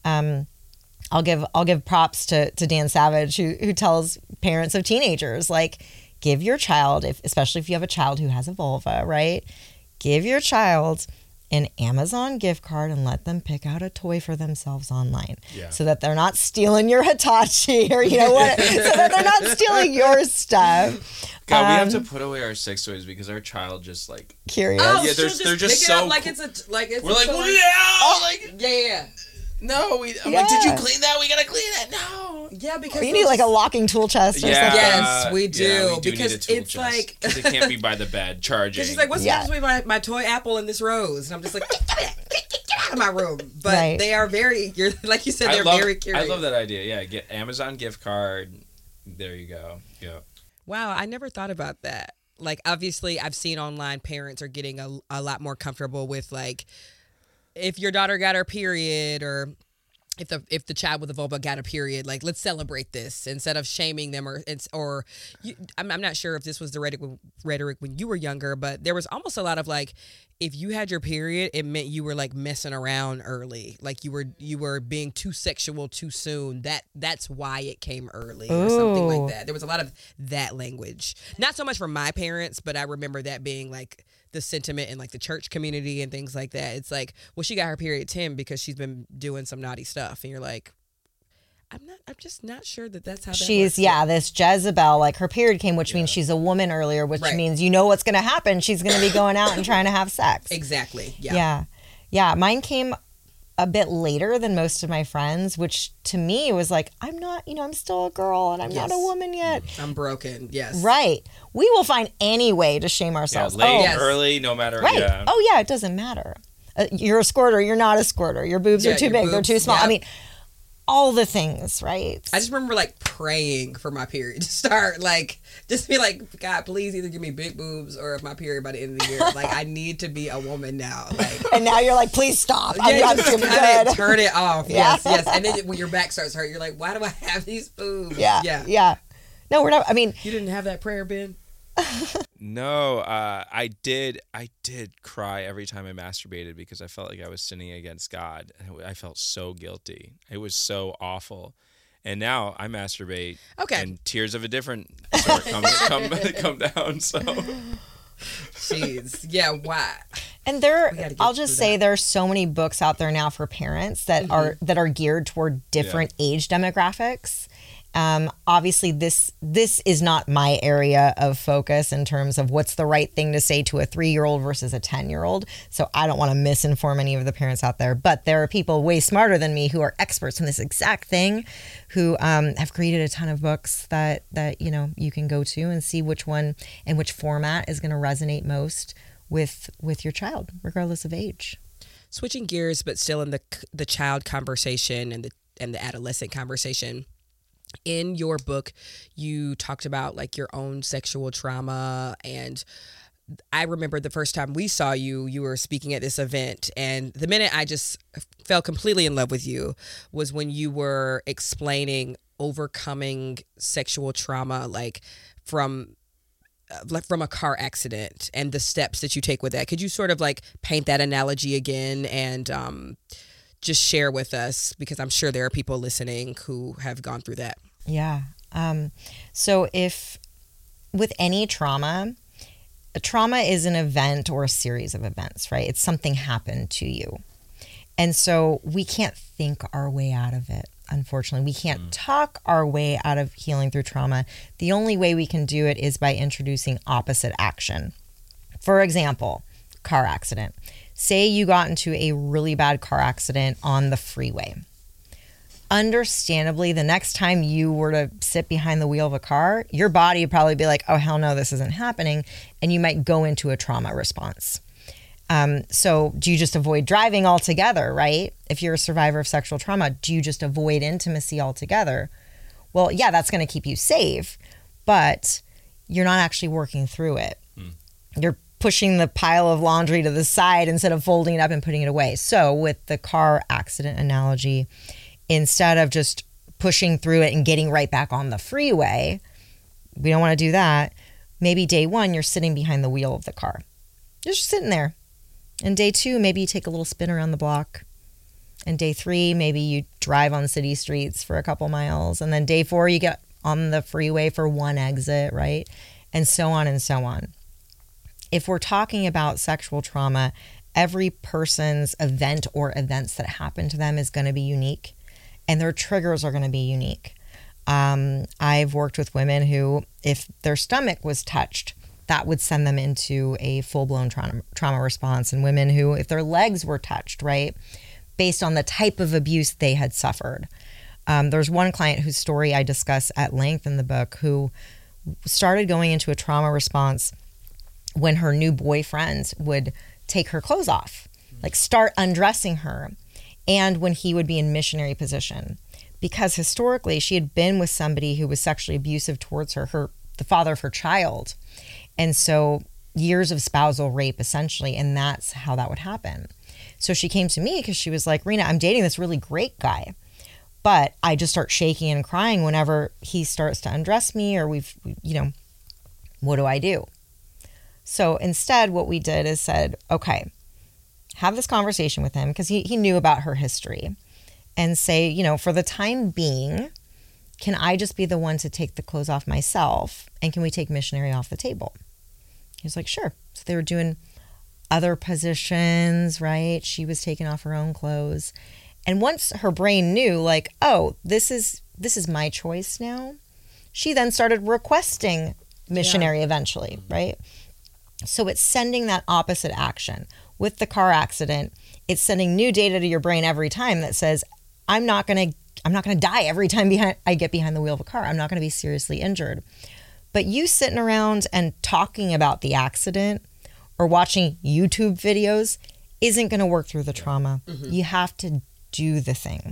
I'll give props to Dan Savage, who tells parents of teenagers, like, give your child, especially if you have a child who has a vulva, right? Give your child an Amazon gift card and let them pick out a toy for themselves online, so that they're not stealing your Hitachi or, you know what, so that they're not stealing your stuff. God, we have to put away our sex toys because our child just like Curious. Oh, Yeah, she'll they're just pick it so up like cool. it's a we're like, toy. well, like Yeah. no, I'm Yeah. like, did you clean that? We gotta clean it. No. Yeah, because Or you need like a locking tool chest or Yeah. something. Yes, we do, Yeah, we do because need a tool it's chest, like- 'cause it can't be by the bed charging. Because she's like, what's the Yeah. difference between my toy apple and this rose? And I'm just like, get out of my room. But Right. they are very, like you said, they're very curious. I love that idea. Yeah, get Amazon gift card. There you go. Yeah. Wow, I never thought about that. Like, obviously, I've seen online parents are getting a lot more comfortable with, like, if your daughter got her period, or if the child with a vulva got a period, like, let's celebrate this instead of shaming them, I'm not sure if this was the rhetoric when you were younger, but there was almost a lot of, like, if you had your period, it meant you were, like, messing around early, like you were being too sexual too soon. That's why it came early, or something Ooh. like that. There was a lot of that language, not so much from my parents, but I remember that being, like, the sentiment in, like, the church community and things like that. It's like, well, she got her period at 10 because she's been doing some naughty stuff, and you're like, I'm just not sure that's how that She's, works. this Jezebel, like, her period came, which means she's a woman earlier, which Right. means you know what's going to happen. She's going to be going out and trying to have sex. Exactly. Yeah. Yeah. Mine came a bit later than most of my friends, which to me was like, I'm not, I'm still a girl and I'm not a Yes. woman yet. I'm broken. Yes. Right. We will find any way to shame Yeah, ourselves. late, Yes. early, no matter. Right. Yeah. Oh, yeah, it doesn't matter. You're a squirter. You're not a squirter. Your boobs Yeah, are too your big. They're boobs, too small. yeah. I mean, all the things, right? I just remember, like, praying for my period to start. Like, just be like, God, please either give me big boobs or my period by the end of the year. Like, I need to be a woman now. Like, And now you're like, please stop. I'm yeah, not just doing cut good. it, turn it off. Yeah. Yes. And then when your back starts hurt, you're like, why do I have these boobs? Yeah. No, we're not. I mean, You didn't have that prayer, Ben? No, I did cry every time I masturbated because I felt like I was sinning against God. I felt so guilty. It was so awful. And now I masturbate. Okay. And tears of a different sort come down. So Jeez. Yeah, why? and gotta get I'll just through say there are so many books out there now for parents that are geared toward different age demographics. Obviously, this is not my area of focus in terms of what's the right thing to say to a 3-year-old versus a 10-year-old. So I don't want to misinform any of the parents out there. But there are people way smarter than me who are experts in this exact thing, who have created a ton of books that you can go to and see which one and which format is going to resonate most with your child, regardless of age. Switching gears, but still in the child conversation and the adolescent conversation. In your book, you talked about, like, your own sexual trauma and I remember the first time we saw you, you were speaking at this event, and the minute I just fell completely in love with you was when you were explaining overcoming sexual trauma, like from a car accident and the steps that you take with that. Could you sort of like paint that analogy again and just share with us, because I'm sure there are people listening who have gone through that. Yeah. So if with any trauma, a trauma is an event or a series of events, right? It's something happened to you. And so we can't think our way out of it. Unfortunately, we can't talk our way out of healing through trauma. The only way we can do it is by introducing opposite action. For example, car accident. Say you got into a really bad car accident on the freeway. Understandably, the next time you were to sit behind the wheel of a car, your body would probably be like, oh, hell no, this isn't happening. And you might go into a trauma response. So do you just avoid driving altogether, right? If you're a survivor of sexual trauma, do you just avoid intimacy altogether? Well, yeah, that's going to keep you safe, but you're not actually working through it. You're pushing the pile of laundry to the side instead of folding it up and putting it away. So with the car accident analogy, instead of just pushing through it and getting right back on the freeway, we don't want to do that. Maybe day one, you're sitting behind the wheel of the car. You're just sitting there. And day two, maybe you take a little spin around the block. And day three, maybe you drive on city streets for a couple miles. And then day four, you get on the freeway for one exit, right? And so on and so on. If we're talking about sexual trauma, every person's event or events that happen to them is going to be unique. And their triggers are going to be unique. I've worked with women who, if their stomach was touched, that would send them into a full-blown trauma response. And women who, if their legs were touched, right, based on the type of abuse they had suffered. There's one client whose story I discuss at length in the book who started going into a trauma response when her new boyfriend would take her clothes off, like start undressing her, and when he would be in missionary position. Because historically, she had been with somebody who was sexually abusive towards her, the father of her child. And so years of spousal rape, essentially, and that's how that would happen. So she came to me because she was like, Rena, I'm dating this really great guy, but I just start shaking and crying whenever he starts to undress me or what do I do? So instead, what we did is said, okay, have this conversation with him because he knew about her history and say, for the time being, can I just be the one to take the clothes off myself? And can we take missionary off the table? He was like, sure. So they were doing other positions, right? She was taking off her own clothes. And once her brain knew, like, oh, this is my choice now, she then started requesting missionary eventually, right? So it's sending that opposite action. With the car accident, it's sending new data to your brain every time that says, I'm not going to die every time I get behind the wheel of a car. I'm not going to be seriously injured. But you sitting around and talking about the accident or watching YouTube videos isn't going to work through the trauma. Mm-hmm. You have to do the thing.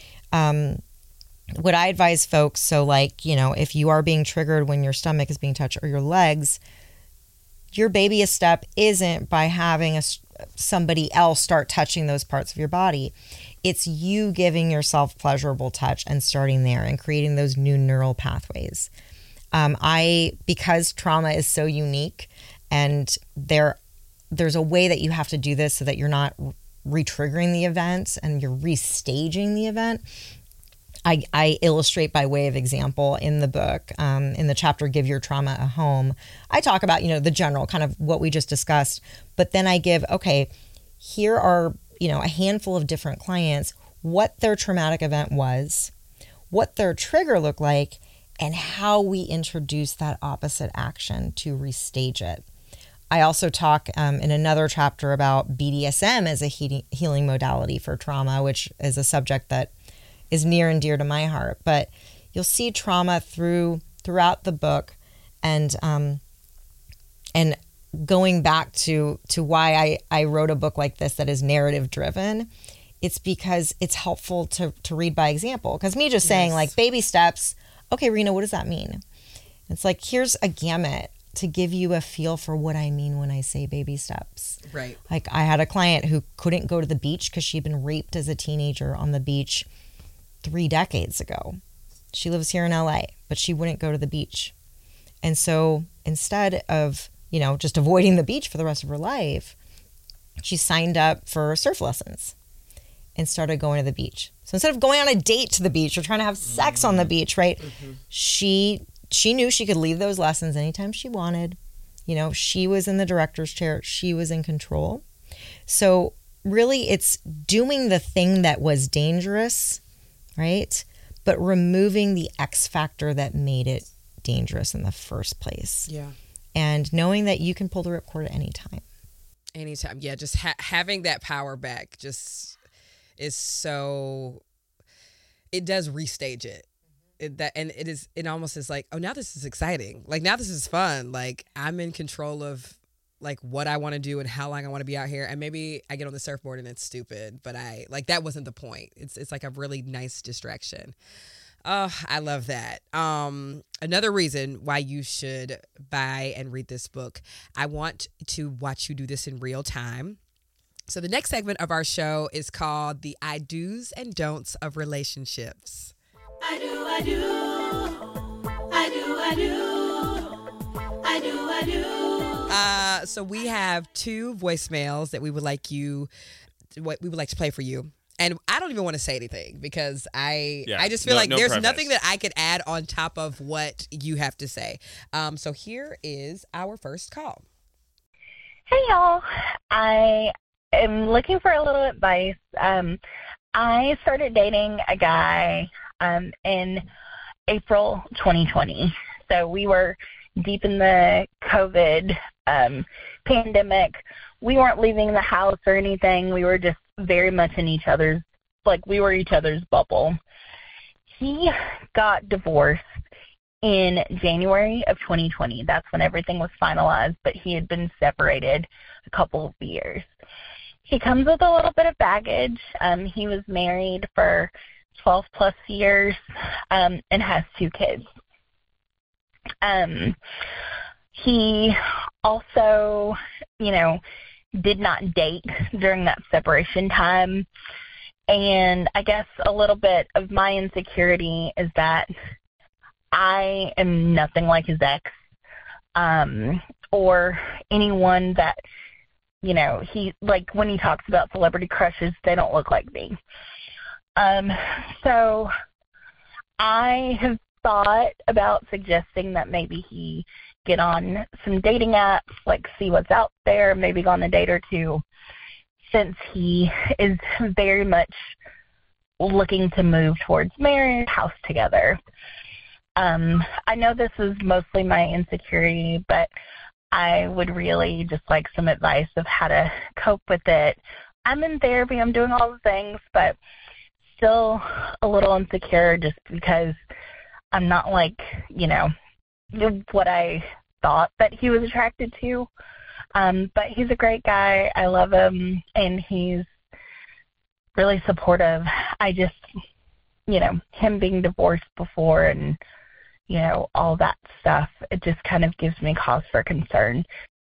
What I advise folks, so if you are being triggered when your stomach is being touched or your legs, your babyest step isn't by having somebody else start touching those parts of your body. It's you giving yourself pleasurable touch and starting there and creating those new neural pathways. Because trauma is so unique and there's a way that you have to do this so that you're not re-triggering the event and you're restaging the event. I illustrate by way of example in the book, in the chapter, Give Your Trauma a Home. I talk about, the general kind of what we just discussed, but then I give, okay, here are, a handful of different clients, what their traumatic event was, what their trigger looked like, and how we introduce that opposite action to restage it. I also talk in another chapter about BDSM as a healing modality for trauma, which is a subject that is near and dear to my heart. But you'll see trauma throughout the book, and going back to why I wrote a book like this that is narrative driven. It's because it's helpful to read by example. Because me just saying baby steps, okay, Rena, what does that mean? It's like, here's a gamut to give you a feel for what I mean when I say baby steps. Right. Like I had a client who couldn't go to the beach because she'd been raped as a teenager on the beach 3 decades ago. She lives here in LA, but she wouldn't go to the beach. And so instead of, you know, just avoiding the beach for the rest of her life, she signed up for surf lessons and started going to the beach. So instead of going on a date to the beach or trying to have sex on the beach, right? She knew she could leave those lessons anytime she wanted. You know, she was in the director's chair. She was in control. So really it's doing the thing that was dangerous, right? But removing the X factor that made it dangerous in the first place. Yeah. And knowing that you can pull the ripcord at any time. Anytime. Yeah, just having that power back just is so, it does restage it. It almost is like, oh, now this is exciting. Like, now this is fun. Like, I'm in control of like what I want to do and how long I want to be out here. And maybe I get on the surfboard and it's stupid, but that wasn't the point. It's like a really nice distraction. Oh, I love that. Another reason why you should buy and read this book, I want to watch you do this in real time. So the next segment of our show is called the I Do's and Don'ts of Relationships. I do, I do. I do, I do. I do, I do. So we have 2 voicemails that we would like to play for you. And I don't even want to say anything because I just feel like there's nothing that I could add on top of what you have to say. So here is our first call. Hey, y'all. I am looking for a little advice. I started dating a guy in April 2020. So we were deep in the COVID pandemic. We weren't leaving the house or anything. We were just very much in each other's, like we were each other's bubble. He got divorced in January of 2020. That's when everything was finalized, but he had been separated a couple of years. He comes with a little bit of baggage. He was married for 12 plus years and has 2 kids. He also, did not date during that separation time. And I guess a little bit of my insecurity is that I am nothing like his ex, or anyone that, he, like when he talks about celebrity crushes, they don't look like me. So I have thought about suggesting that maybe he get on some dating apps, like see what's out there, maybe go on a date or 2, since he is very much looking to move towards marriage, house together. I know this is mostly my insecurity, but I would really just like some advice of how to cope with it. I'm in therapy, I'm doing all the things, but still a little insecure just because I'm not like, what I thought that he was attracted to. But he's a great guy. I love him, and he's really supportive. I just, him being divorced before and, all that stuff, it just kind of gives me cause for concern.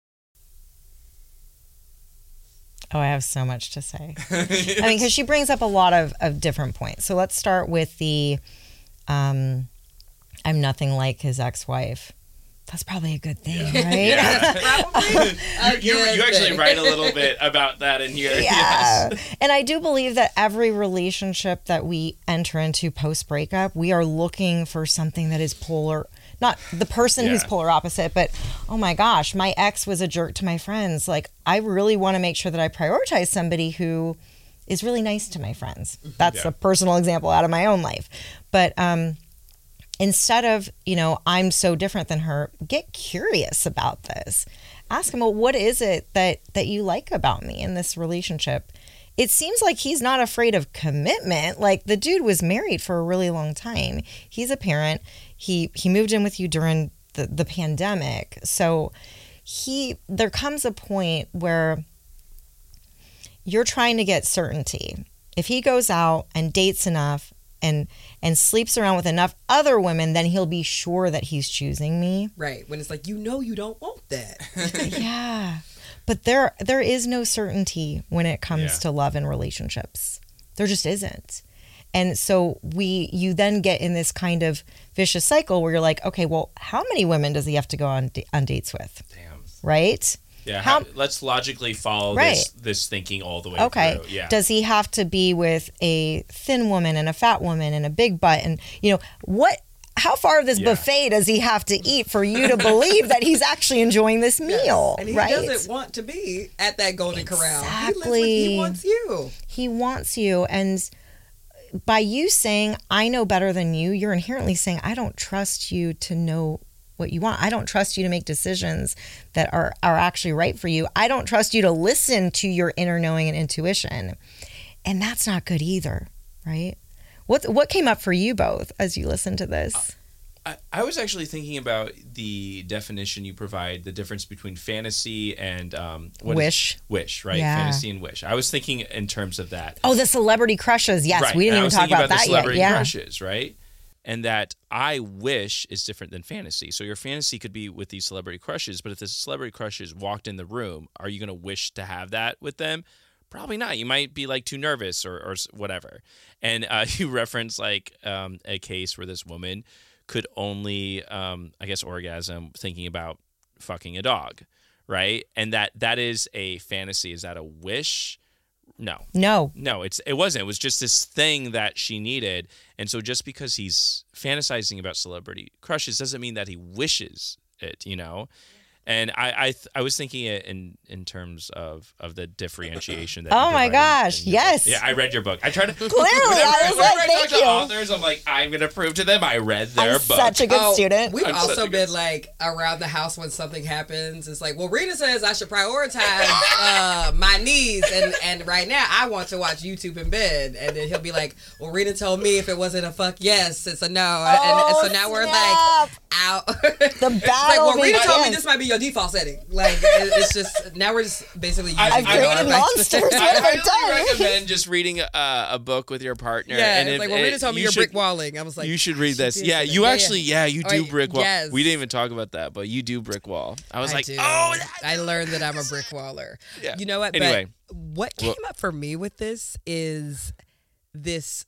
Oh, I have so much to say. Because she brings up a lot of different points. So let's start with the I'm nothing like his ex-wife. That's probably a good thing, right? Yeah. You actually write a little bit about that in here. Yeah. Yes. And I do believe that every relationship that we enter into post-breakup, we are looking for something that is polar. Not the person who's polar opposite, but, oh my gosh, my ex was a jerk to my friends. Like, I really want to make sure that I prioritize somebody who is really nice to my friends. That's a personal example out of my own life. But instead of, I'm so different than her, get curious about this. Ask him, well, what is it that you like about me in this relationship? It seems like he's not afraid of commitment. Like, the dude was married for a really long time. He's a parent. He moved in with you during the pandemic. So there comes a point where you're trying to get certainty. If he goes out and dates enough and sleeps around with enough other women, then he'll be sure that he's choosing me. Right. When it's like, you don't want that. Yeah. But there is no certainty when it comes to love and relationships. There just isn't. And so you then get in this kind of vicious cycle where you're like, okay, well, how many women does he have to go on dates with? Damn. Right? Yeah, let's logically follow this thinking all the way through. Yeah. Does he have to be with a thin woman and a fat woman and a big butt? And, how far of this buffet does he have to eat for you to believe that he's actually enjoying this meal? And he right? doesn't want to be at that Golden Corral. Exactly. He wants you. He wants you. And by you saying, I know better than you, you're inherently saying, I don't trust you to know what you want. I don't trust you to make decisions that are actually right for you. I don't trust you to listen to your inner knowing and intuition. And that's not good either, right? What came up for you both as you listened to this? I was actually thinking about the definition you provide, the difference between fantasy and wish. Wish, right? Yeah. Fantasy and wish. I was thinking in terms of that. Oh, the celebrity crushes. Yes, right. We didn't and even talk about the that celebrity yet. Yeah. crushes, right? And that I wish is different than fantasy. So your fantasy could be with these celebrity crushes, but if the celebrity crushes walked in the room, are you going to wish to have that with them? Probably not. You might be like too nervous or whatever. And you reference like a case where this woman could only, orgasm thinking about fucking a dog, right? And that is a fantasy. Is that a wish? No, it wasn't. It was just this thing that she needed. And so just because he's fantasizing about celebrity crushes doesn't mean that he wishes it, And I was thinking it in terms of the differentiation. That oh my gosh, yes. Yeah, I read your book. I tried to clearly. I was like, thank you. Authors, I'm like, I'm going to prove to them I read their book. Such a good student. We've also been like around the house when something happens. It's like, well, Rita says I should prioritize my needs, and right now I want to watch YouTube in bed. And then he'll be like, well, Rita told me if it wasn't a fuck yes, it's a no. And so now we're like out. The battle. Like, well, Rita told me begins. this might be your default setting. Like, it's just now we're just basically using I've created monsters. What have I done? recommend just reading a book with your partner. Yeah, and it's like, well, Rita told me you're brick walling. I was like, you should read this. Yeah, did. you actually, you do Right, brick wall. yes. We didn't even talk about that, but you do brick wall. I was like, do. oh, I learned that I'm a brick waller. Yeah. You know what? Anyway. But what came up for me with this is this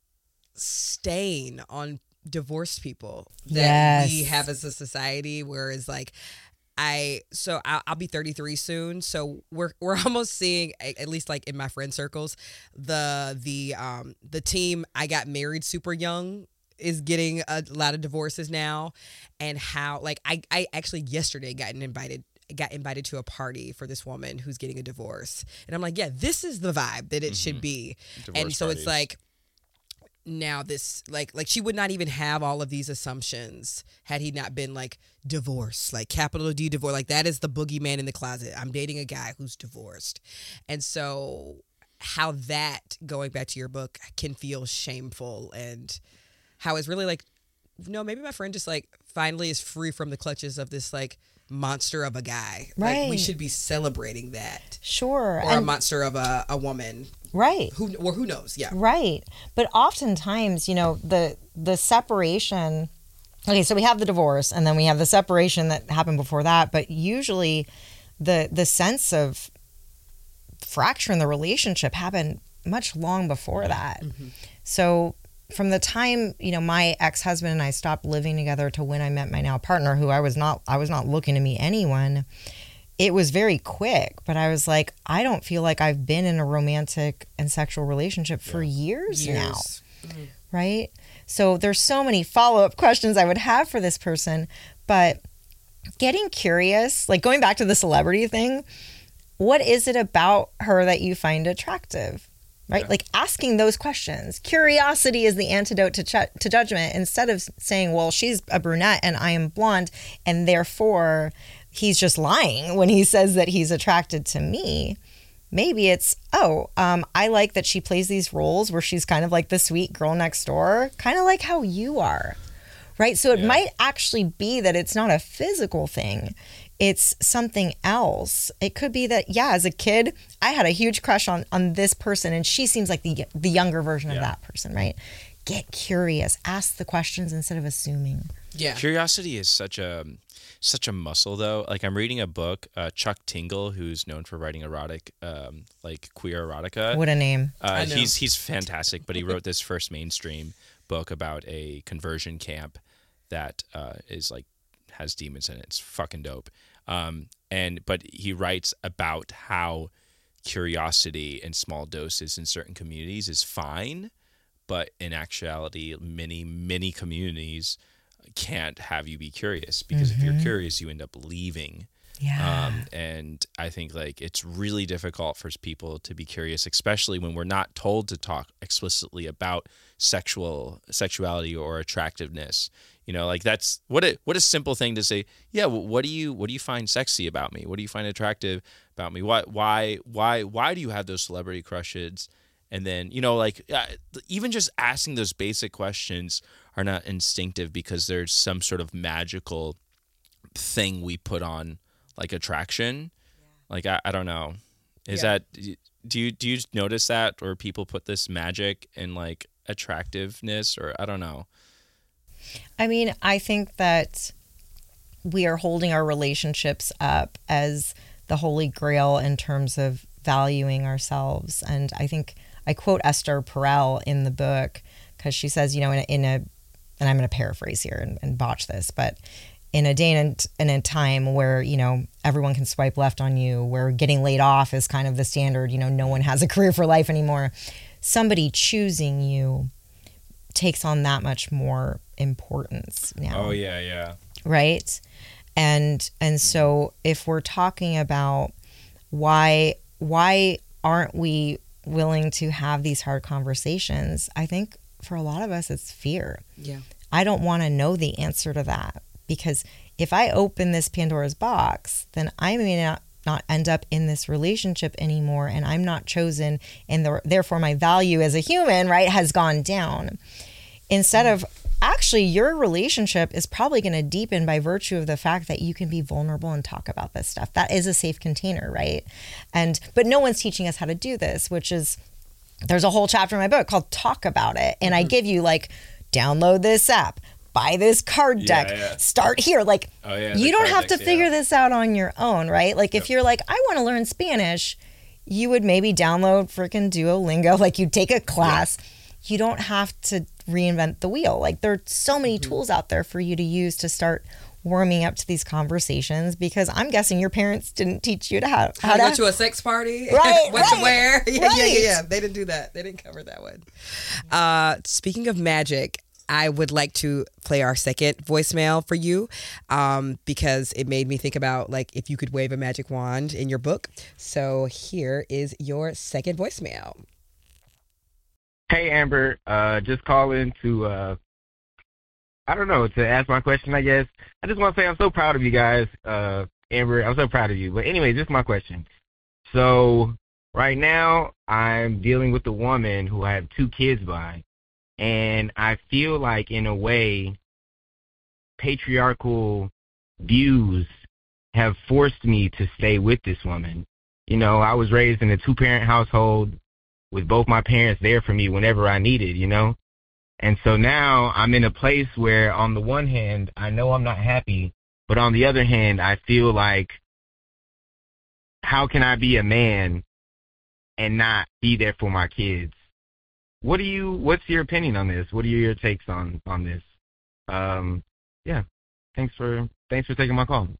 stain on divorced people that we have as a society, whereas like I'll be 33 soon, so we're almost seeing, at least like in my friend circles, the team I got married super young is getting a lot of divorces now, and how like I actually yesterday got invited to a party for this woman who's getting a divorce, and I'm like, yeah, this is the vibe that it should be. Divorce and so parties. it's like, now this like she would not even have all of these assumptions had he not been like divorced, like capital D divorce. Like that is the boogeyman in the closet. I'm dating a guy who's divorced. And so how that, going back to your book, can feel shameful, and how it's really like, no, maybe my friend just like finally is free from the clutches of this like monster of a guy. Right. Like we should be celebrating that. Sure. Or a monster of a woman. Right. Who knows? Yeah. Right. But oftentimes, the separation. Okay, so we have the divorce, and then we have the separation that happened before that. But usually, the sense of fracture in the relationship happened much long before that. Mm-hmm. So from the time my ex-husband and I stopped living together to when I met my now partner, who I was not looking to meet anyone. It was very quick, but I was like, I don't feel like I've been in a romantic and sexual relationship for years now. Mm-hmm. Right? So there's so many follow-up questions I would have for this person, but getting curious, like going back to the celebrity thing, what is it about her that you find attractive? Right? Yeah. Like asking those questions. Curiosity is the antidote to judgment, instead of saying, well, she's a brunette and I am blonde, and therefore he's just lying when he says that he's attracted to me. Maybe it's, I like that she plays these roles where she's kind of like the sweet girl next door, kind of like how you are, right? So it might actually be that it's not a physical thing. It's something else. It could be that, as a kid, I had a huge crush on this person, and she seems like the younger version of that person, right? get curious, ask the questions instead of assuming. Yeah. Curiosity is such a muscle, though. Like, I'm reading a book, Chuck Tingle, who's known for writing erotic, like queer erotica. What a name. I know. He's fantastic, but he wrote this first mainstream book about a conversion camp that is like has demons in it. It's fucking dope. But he writes about how curiosity in small doses in certain communities is fine, but in actuality, many communities can't have you be curious, because if you're curious, you end up leaving. Yeah. And I think like it's really difficult for people to be curious, especially when we're not told to talk explicitly about sexuality or attractiveness. You know, like that's what a simple thing to say. Yeah, what do you find sexy about me? What do you find attractive about me? Why do you have those celebrity crushes? And then, you know, like even just asking those basic questions are not instinctive, because there's some sort of magical thing we put on like attraction. Like I don't know. Do you notice that, or people put this magic in like attractiveness, or I don't know. I mean, I think that we are holding our relationships up as the holy grail in terms of valuing ourselves. And I think I quote Esther Perel in the book, because she says, you know, in a and I'm going to paraphrase here and botch this, but in a day and a time where, you know, everyone can swipe left on you, where getting laid off is kind of the standard, you know, no one has a career for life anymore. Somebody choosing you takes on that much more importance now. Oh, yeah. Right? And so if we're talking about why aren't we willing to have these hard conversations, I think for a lot of us it's fear. Yeah. I don't want to know the answer to that, because if I open this Pandora's box, then I may not end up in this relationship anymore, and I'm not chosen, and therefore my value as a human, right, has gone down. Instead of, actually, your relationship is probably going to deepen by virtue of the fact that you can be vulnerable and talk about this stuff. That is a safe container, right? But no one's teaching us how to do this, which is, there's a whole chapter in my book called Talk About It. And I give you like, download this app, buy this card deck, start here. Like, you don't have to figure this out on your own, right? Like, if you're like, I want to learn Spanish, you would maybe download freaking Duolingo. Like, you take a class. You don't have to reinvent the wheel. Like, there are so many tools out there for you to use to start warming up to these conversations, because I'm guessing your parents didn't teach you how to go to a sex party, right? What to wear. Yeah. They didn't do that. They didn't cover that one. Speaking of magic, I would like to play our second voicemail for you, because it made me think about, like, if you could wave a magic wand in your book. So here is your second voicemail. Hey, Amber, just calling to, I don't know, to ask my question, I guess. I just want to say I'm so proud of you guys, Amber. I'm so proud of you. But anyway, just my question. So right now I'm dealing with a woman who I have 2 kids by, and I feel like, in a way, patriarchal views have forced me to stay with this woman. You know, I was raised in a 2-parent household with both my parents there for me whenever I needed, you know? And so now I'm in a place where, on the one hand, I know I'm not happy, but on the other hand, I feel like, how can I be a man and not be there for my kids? What's your opinion on this? What are your takes on this? Yeah. Thanks for taking my call.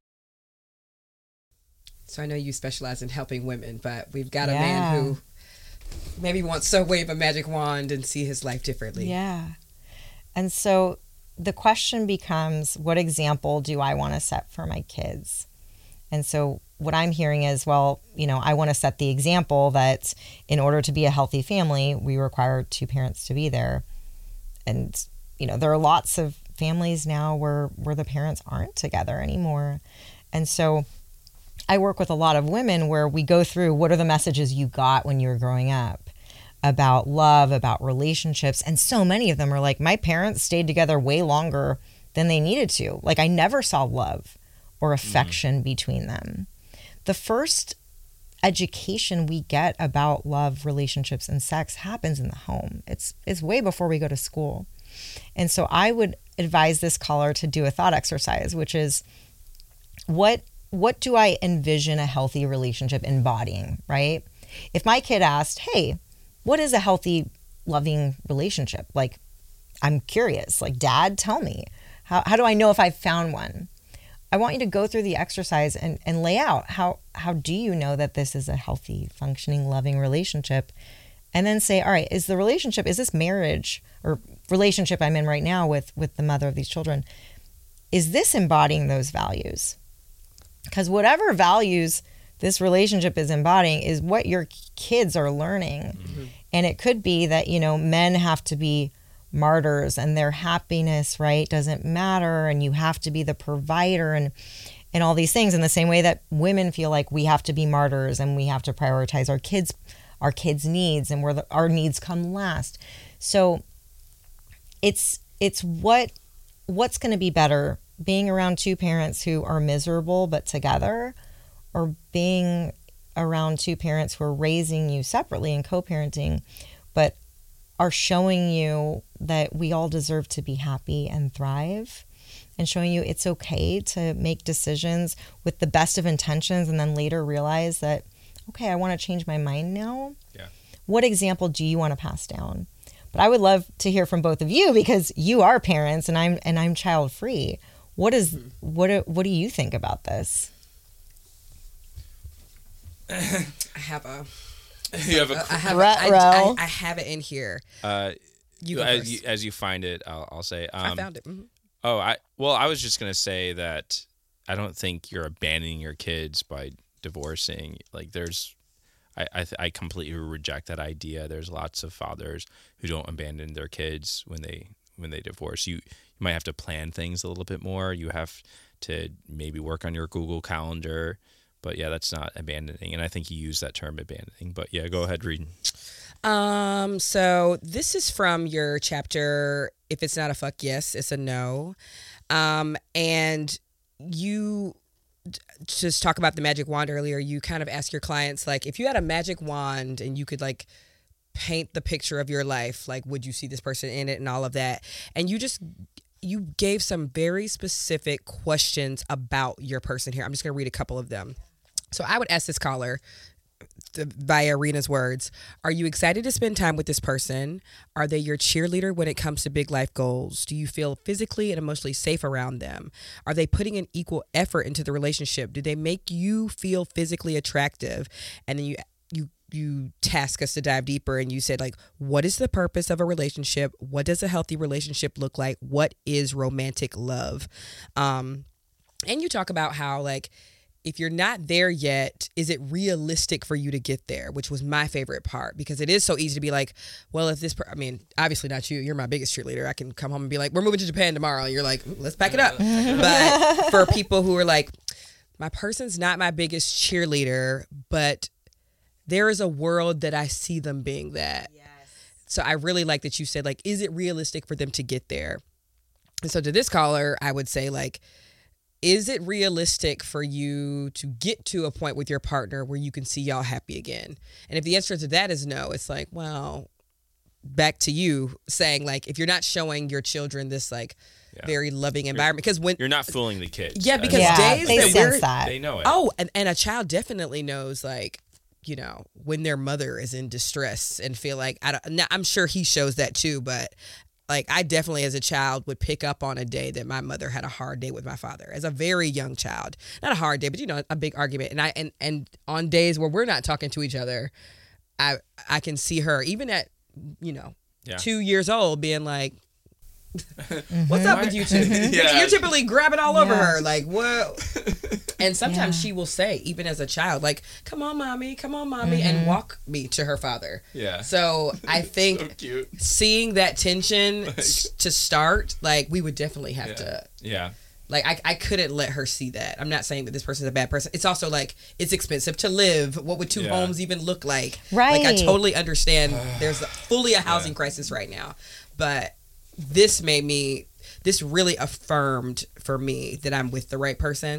So I know you specialize in helping women, but we've got a man who maybe wants to wave a magic wand and see his life differently. Yeah. And so the question becomes, what example do I want to set for my kids? And so what I'm hearing is, well, you know, I want to set the example that in order to be a healthy family, we require 2 parents to be there. And, you know, there are lots of families now where the parents aren't together anymore. And so I work with a lot of women where we go through, what are the messages you got when you were growing up about love, about relationships? And so many of them are like, my parents stayed together way longer than they needed to. Like, I never saw love or affection between them. The first education we get about love, relationships, and sex happens in the home. It's way before we go to school. And so I would advise this caller to do a thought exercise, which is what do I envision a healthy relationship embodying, right? If my kid asked, hey, what is a healthy, loving relationship? Like, I'm curious, like, Dad, tell me. How do I know if I've found one? I want you to go through the exercise and lay out how do you know that this is a healthy, functioning, loving relationship? And then say, all right, is this marriage or relationship I'm in right now with the mother of these children, is this embodying those values? Because whatever values this relationship is embodying is what your kids are learning. Mm-hmm. And it could be that, men have to be martyrs and their happiness, right, doesn't matter, and you have to be the provider and all these things, in the same way that women feel like we have to be martyrs and we have to prioritize our kids' needs, and our needs come last. So it's what's going to be better, being around two parents who are miserable but together, or being around two parents who are raising you separately and co-parenting but are showing you that we all deserve to be happy and thrive, and showing you it's okay to make decisions with the best of intentions and then later realize that, okay, I want to change my mind now. Yeah. What example do you want to pass down? But I would love to hear from both of you, because you are parents and I'm child free. What do you think about this? I have a You have a I have Ruh-roh. I have it in here. You go as first. you find it, I'll say. I found it. Mm-hmm. I was just gonna say that I don't think you're abandoning your kids by divorcing. Like, I completely reject that idea. There's lots of fathers who don't abandon their kids when they divorce. You might have to plan things a little bit more. You have to maybe work on your Google Calendar. But yeah, that's not abandoning. And I think you use that term abandoning. But yeah, go ahead, read. So this is from your chapter, If It's Not a Fuck Yes, It's a No. And you just talk about the magic wand earlier. You kind of ask your clients, like, if you had a magic wand and you could, like, paint the picture of your life, like, would you see this person in it and all of that? And you gave some very specific questions about your person here. I'm just going to read a couple of them. So I would ask this caller, via Rena's words, are you excited to spend time with this person? Are they your cheerleader when it comes to big life goals? Do you feel physically and emotionally safe around them? Are they putting an equal effort into the relationship? Do they make you feel physically attractive? And then you task us to dive deeper, and you said, like, what is the purpose of a relationship? What does a healthy relationship look like? What is romantic love? And you talk about how, like, if you're not there yet, is it realistic for you to get there? Which was my favorite part, because it is so easy to be like, well, if this, I mean, obviously not you, you're my biggest cheerleader. I can come home and be like, we're moving to Japan tomorrow. And you're like, let's pack it up. But for people who are like, my person's not my biggest cheerleader, but there is a world that I see them being that. Yes. So I really like that you said, like, is it realistic for them to get there? And so to this caller, I would say, like, is it realistic for you to get to a point with your partner where you can see y'all happy again? And if the answer to that is no, it's like, well, back to you saying, like, if you're not showing your children this, like, very loving environment, because when you're not fooling the kids. Yeah, because days they that sense that. They know it. Oh, and a child definitely knows, like, you know, when their mother is in distress and feel like, I'm sure he shows that too, but like, I definitely as a child would pick up on a day that my mother had a hard day with my father as a very young child. Not a hard day, but, you know, a big argument. And on days where we're not talking to each other, I can see her, even at, you know, 2 years old, being like, what's up with you two? You're typically grabbing all over her, like, what? And sometimes she will say, even as a child, like, come on mommy, and walk me to her father. So I think so seeing that tension to start, like, we would definitely have to like, I couldn't let her see that. I'm not saying that this person's a bad person. It's also like, it's expensive to live. What would two homes even look like? Right. Like, I totally understand there's fully a housing crisis right now, but this really affirmed for me that I'm with the right person.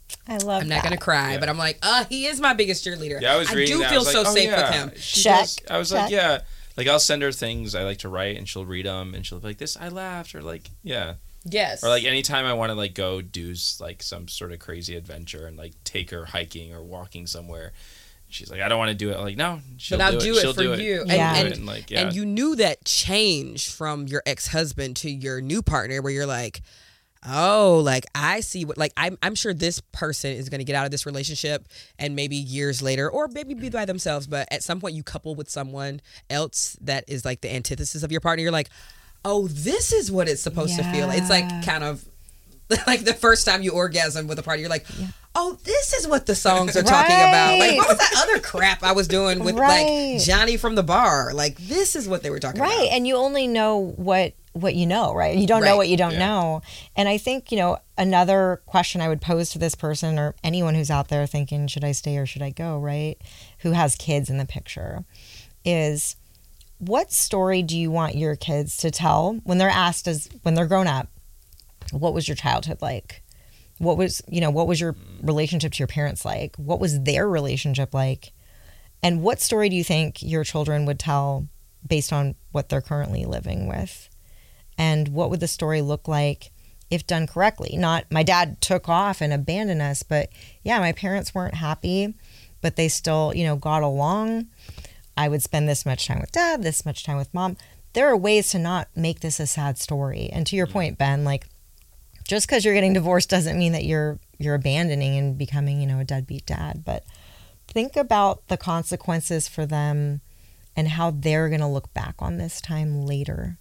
I love I'm not that. gonna cry, Yeah. but I'm like, he is my biggest cheerleader. Yeah, I was reading do that. feel I was so like, safe with him. She Check. does. I was Check. like, yeah. Like I'll send her things I like to write, and she'll read them, and she'll be like, "This I laughed," or like, yeah. Yes. Or like anytime I want to like go do like some sort of crazy adventure and like take her hiking or walking somewhere, she's like, I don't want to do it. I'm like, no, she'll but I'll do it She'll for do you. She'll Yeah. do it. And like, yeah. And you knew that change from your ex-husband to your new partner, where you're like, oh, like I see what, like I'm sure this person is going to get out of this relationship and maybe years later, or maybe be by themselves, but at some point you couple with someone else that is like the antithesis of your partner. You're like, oh, this is what it's supposed to feel. It's like kind of like the first time you orgasm with a partner, you're like, oh, this is what the songs are talking about. Like, what was that other crap I was doing with like Johnny from the bar? Like, this is what they were talking about. Right. And you only know what you know, right? You don't know what you don't Yeah. know. And I think, another question I would pose to this person or anyone who's out there thinking, should I stay or should I go, right? Who has kids in the picture is, what story do you want your kids to tell when they're asked when they're grown up, what was your childhood like? What was your relationship to your parents like? What was their relationship like? And what story do you think your children would tell based on what they're currently living with? And what would the story look like if done correctly? Not my dad took off and abandoned us, but yeah, my parents weren't happy, but they still, got along. I would spend this much time with dad, this much time with mom. There are ways to not make this a sad story. And to your point, Ben, like, just because you're getting divorced doesn't mean that you're abandoning and becoming, a deadbeat dad. But think about the consequences for them and how they're going to look back on this time later.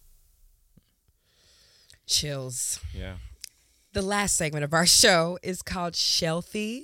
Chills. Yeah. The last segment of our show is called Shelfie.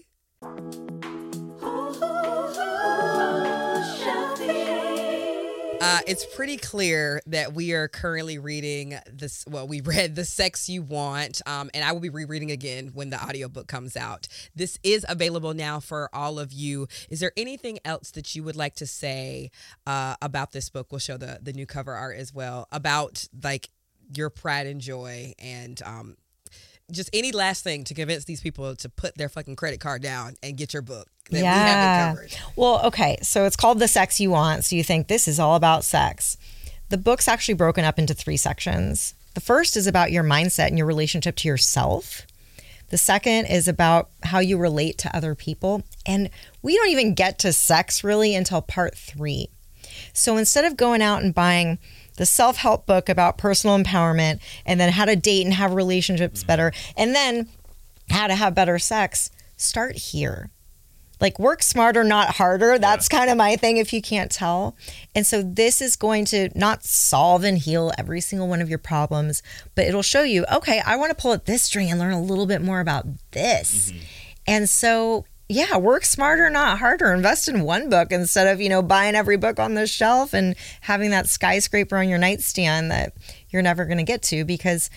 It's pretty clear that we are currently reading this. Well, we read The Sex You Want, and I will be rereading again when the audiobook comes out. This is available now for all of you. Is there anything else that you would like to say about this book? We'll show the new cover art as well, about like your pride and joy, and just any last thing to convince these people to put their fucking credit card down and get your book that we haven't covered. Well, okay, so it's called The Sex You Want, so you think this is all about sex. The book's actually broken up into 3 sections. The first is about your mindset and your relationship to yourself. The second is about how you relate to other people. And we don't even get to sex really until part 3. So instead of going out and buying the self-help book about personal empowerment and then how to date and have relationships better and then how to have better sex, start here. Like, work smarter, not harder. That's kind of my thing, if you can't tell. And so this is going to not solve and heal every single one of your problems, but it'll show you, okay, I want to pull at this string and learn a little bit more about this. And so, yeah, work smarter, not harder. Invest in one book instead of, buying every book on the shelf and having that skyscraper on your nightstand that you're never going to get to, because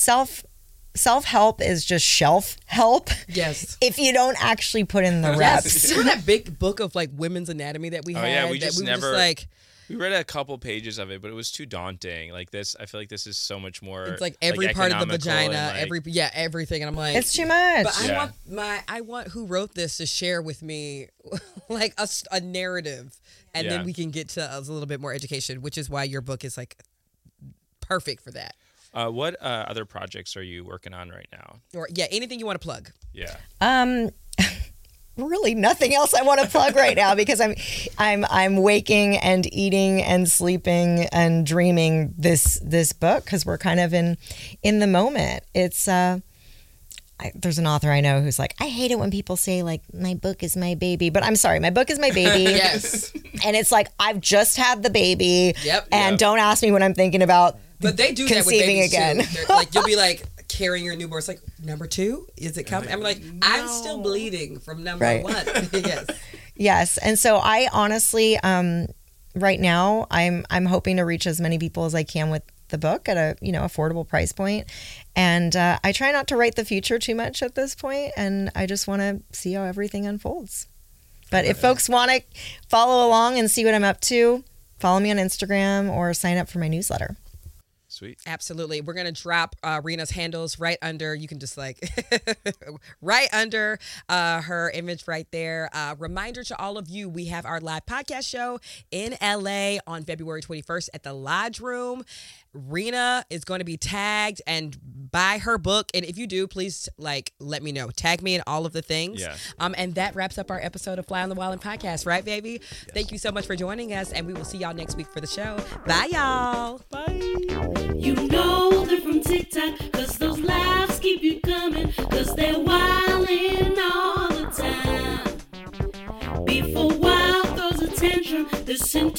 self-help is just shelf help. Yes. If you don't actually put in the reps. Remember that big book of like women's anatomy that we had? yeah, we that just we never- Were just like, We read a couple pages of it, but it was too daunting. Like this, I feel like this is so much more. it's like every part of the economical vagina, and, like, everything, and I'm like, It's too much. But I want who wrote this to share with me like a narrative, and then we can get to a little bit more education, which is why your book is like perfect for that. What other projects are you working on right now? Or anything you want to plug. Yeah. Really nothing else I want to plug right now, because I'm waking and eating and sleeping and dreaming this book, because we're kind of in the moment. It's there's an author I know who's like, I hate it when people say like my book is my baby, but I'm sorry, my book is my baby. Yes. And it's like, I've just had the baby. Yep. And don't ask me when I'm thinking about But they do that with conceiving babies again. too. They're, like, you'll be like carrying your newborn. It's like, number 2? Is it coming? I'm like, I'm still bleeding from number 1. Yes. Yes. And so I honestly, right now, I'm hoping to reach as many people as I can with the book at a affordable price point. And I try not to write the future too much at this point, and I just want to see how everything unfolds. But if folks want to follow along and see what I'm up to, follow me on Instagram or sign up for my newsletter. Sweet. Absolutely. We're going to drop Rena's handles right under. You can just like right under her image right there. Reminder to all of you, we have our live podcast show in LA on February 21st at the Lodge Room. Rena is going to be tagged and buy her book. And if you do, please like let me know. Tag me in all of the things. Yeah. And that wraps up our episode of Fly on the Wildin' podcast, right, baby? Yes. Thank you so much for joining us, and we will see y'all next week for the show. Bye, y'all. Bye. You know they're from TikTok, cause those laughs keep you coming, cause they're wildin' all the time. Before wild throws a tantrum, listen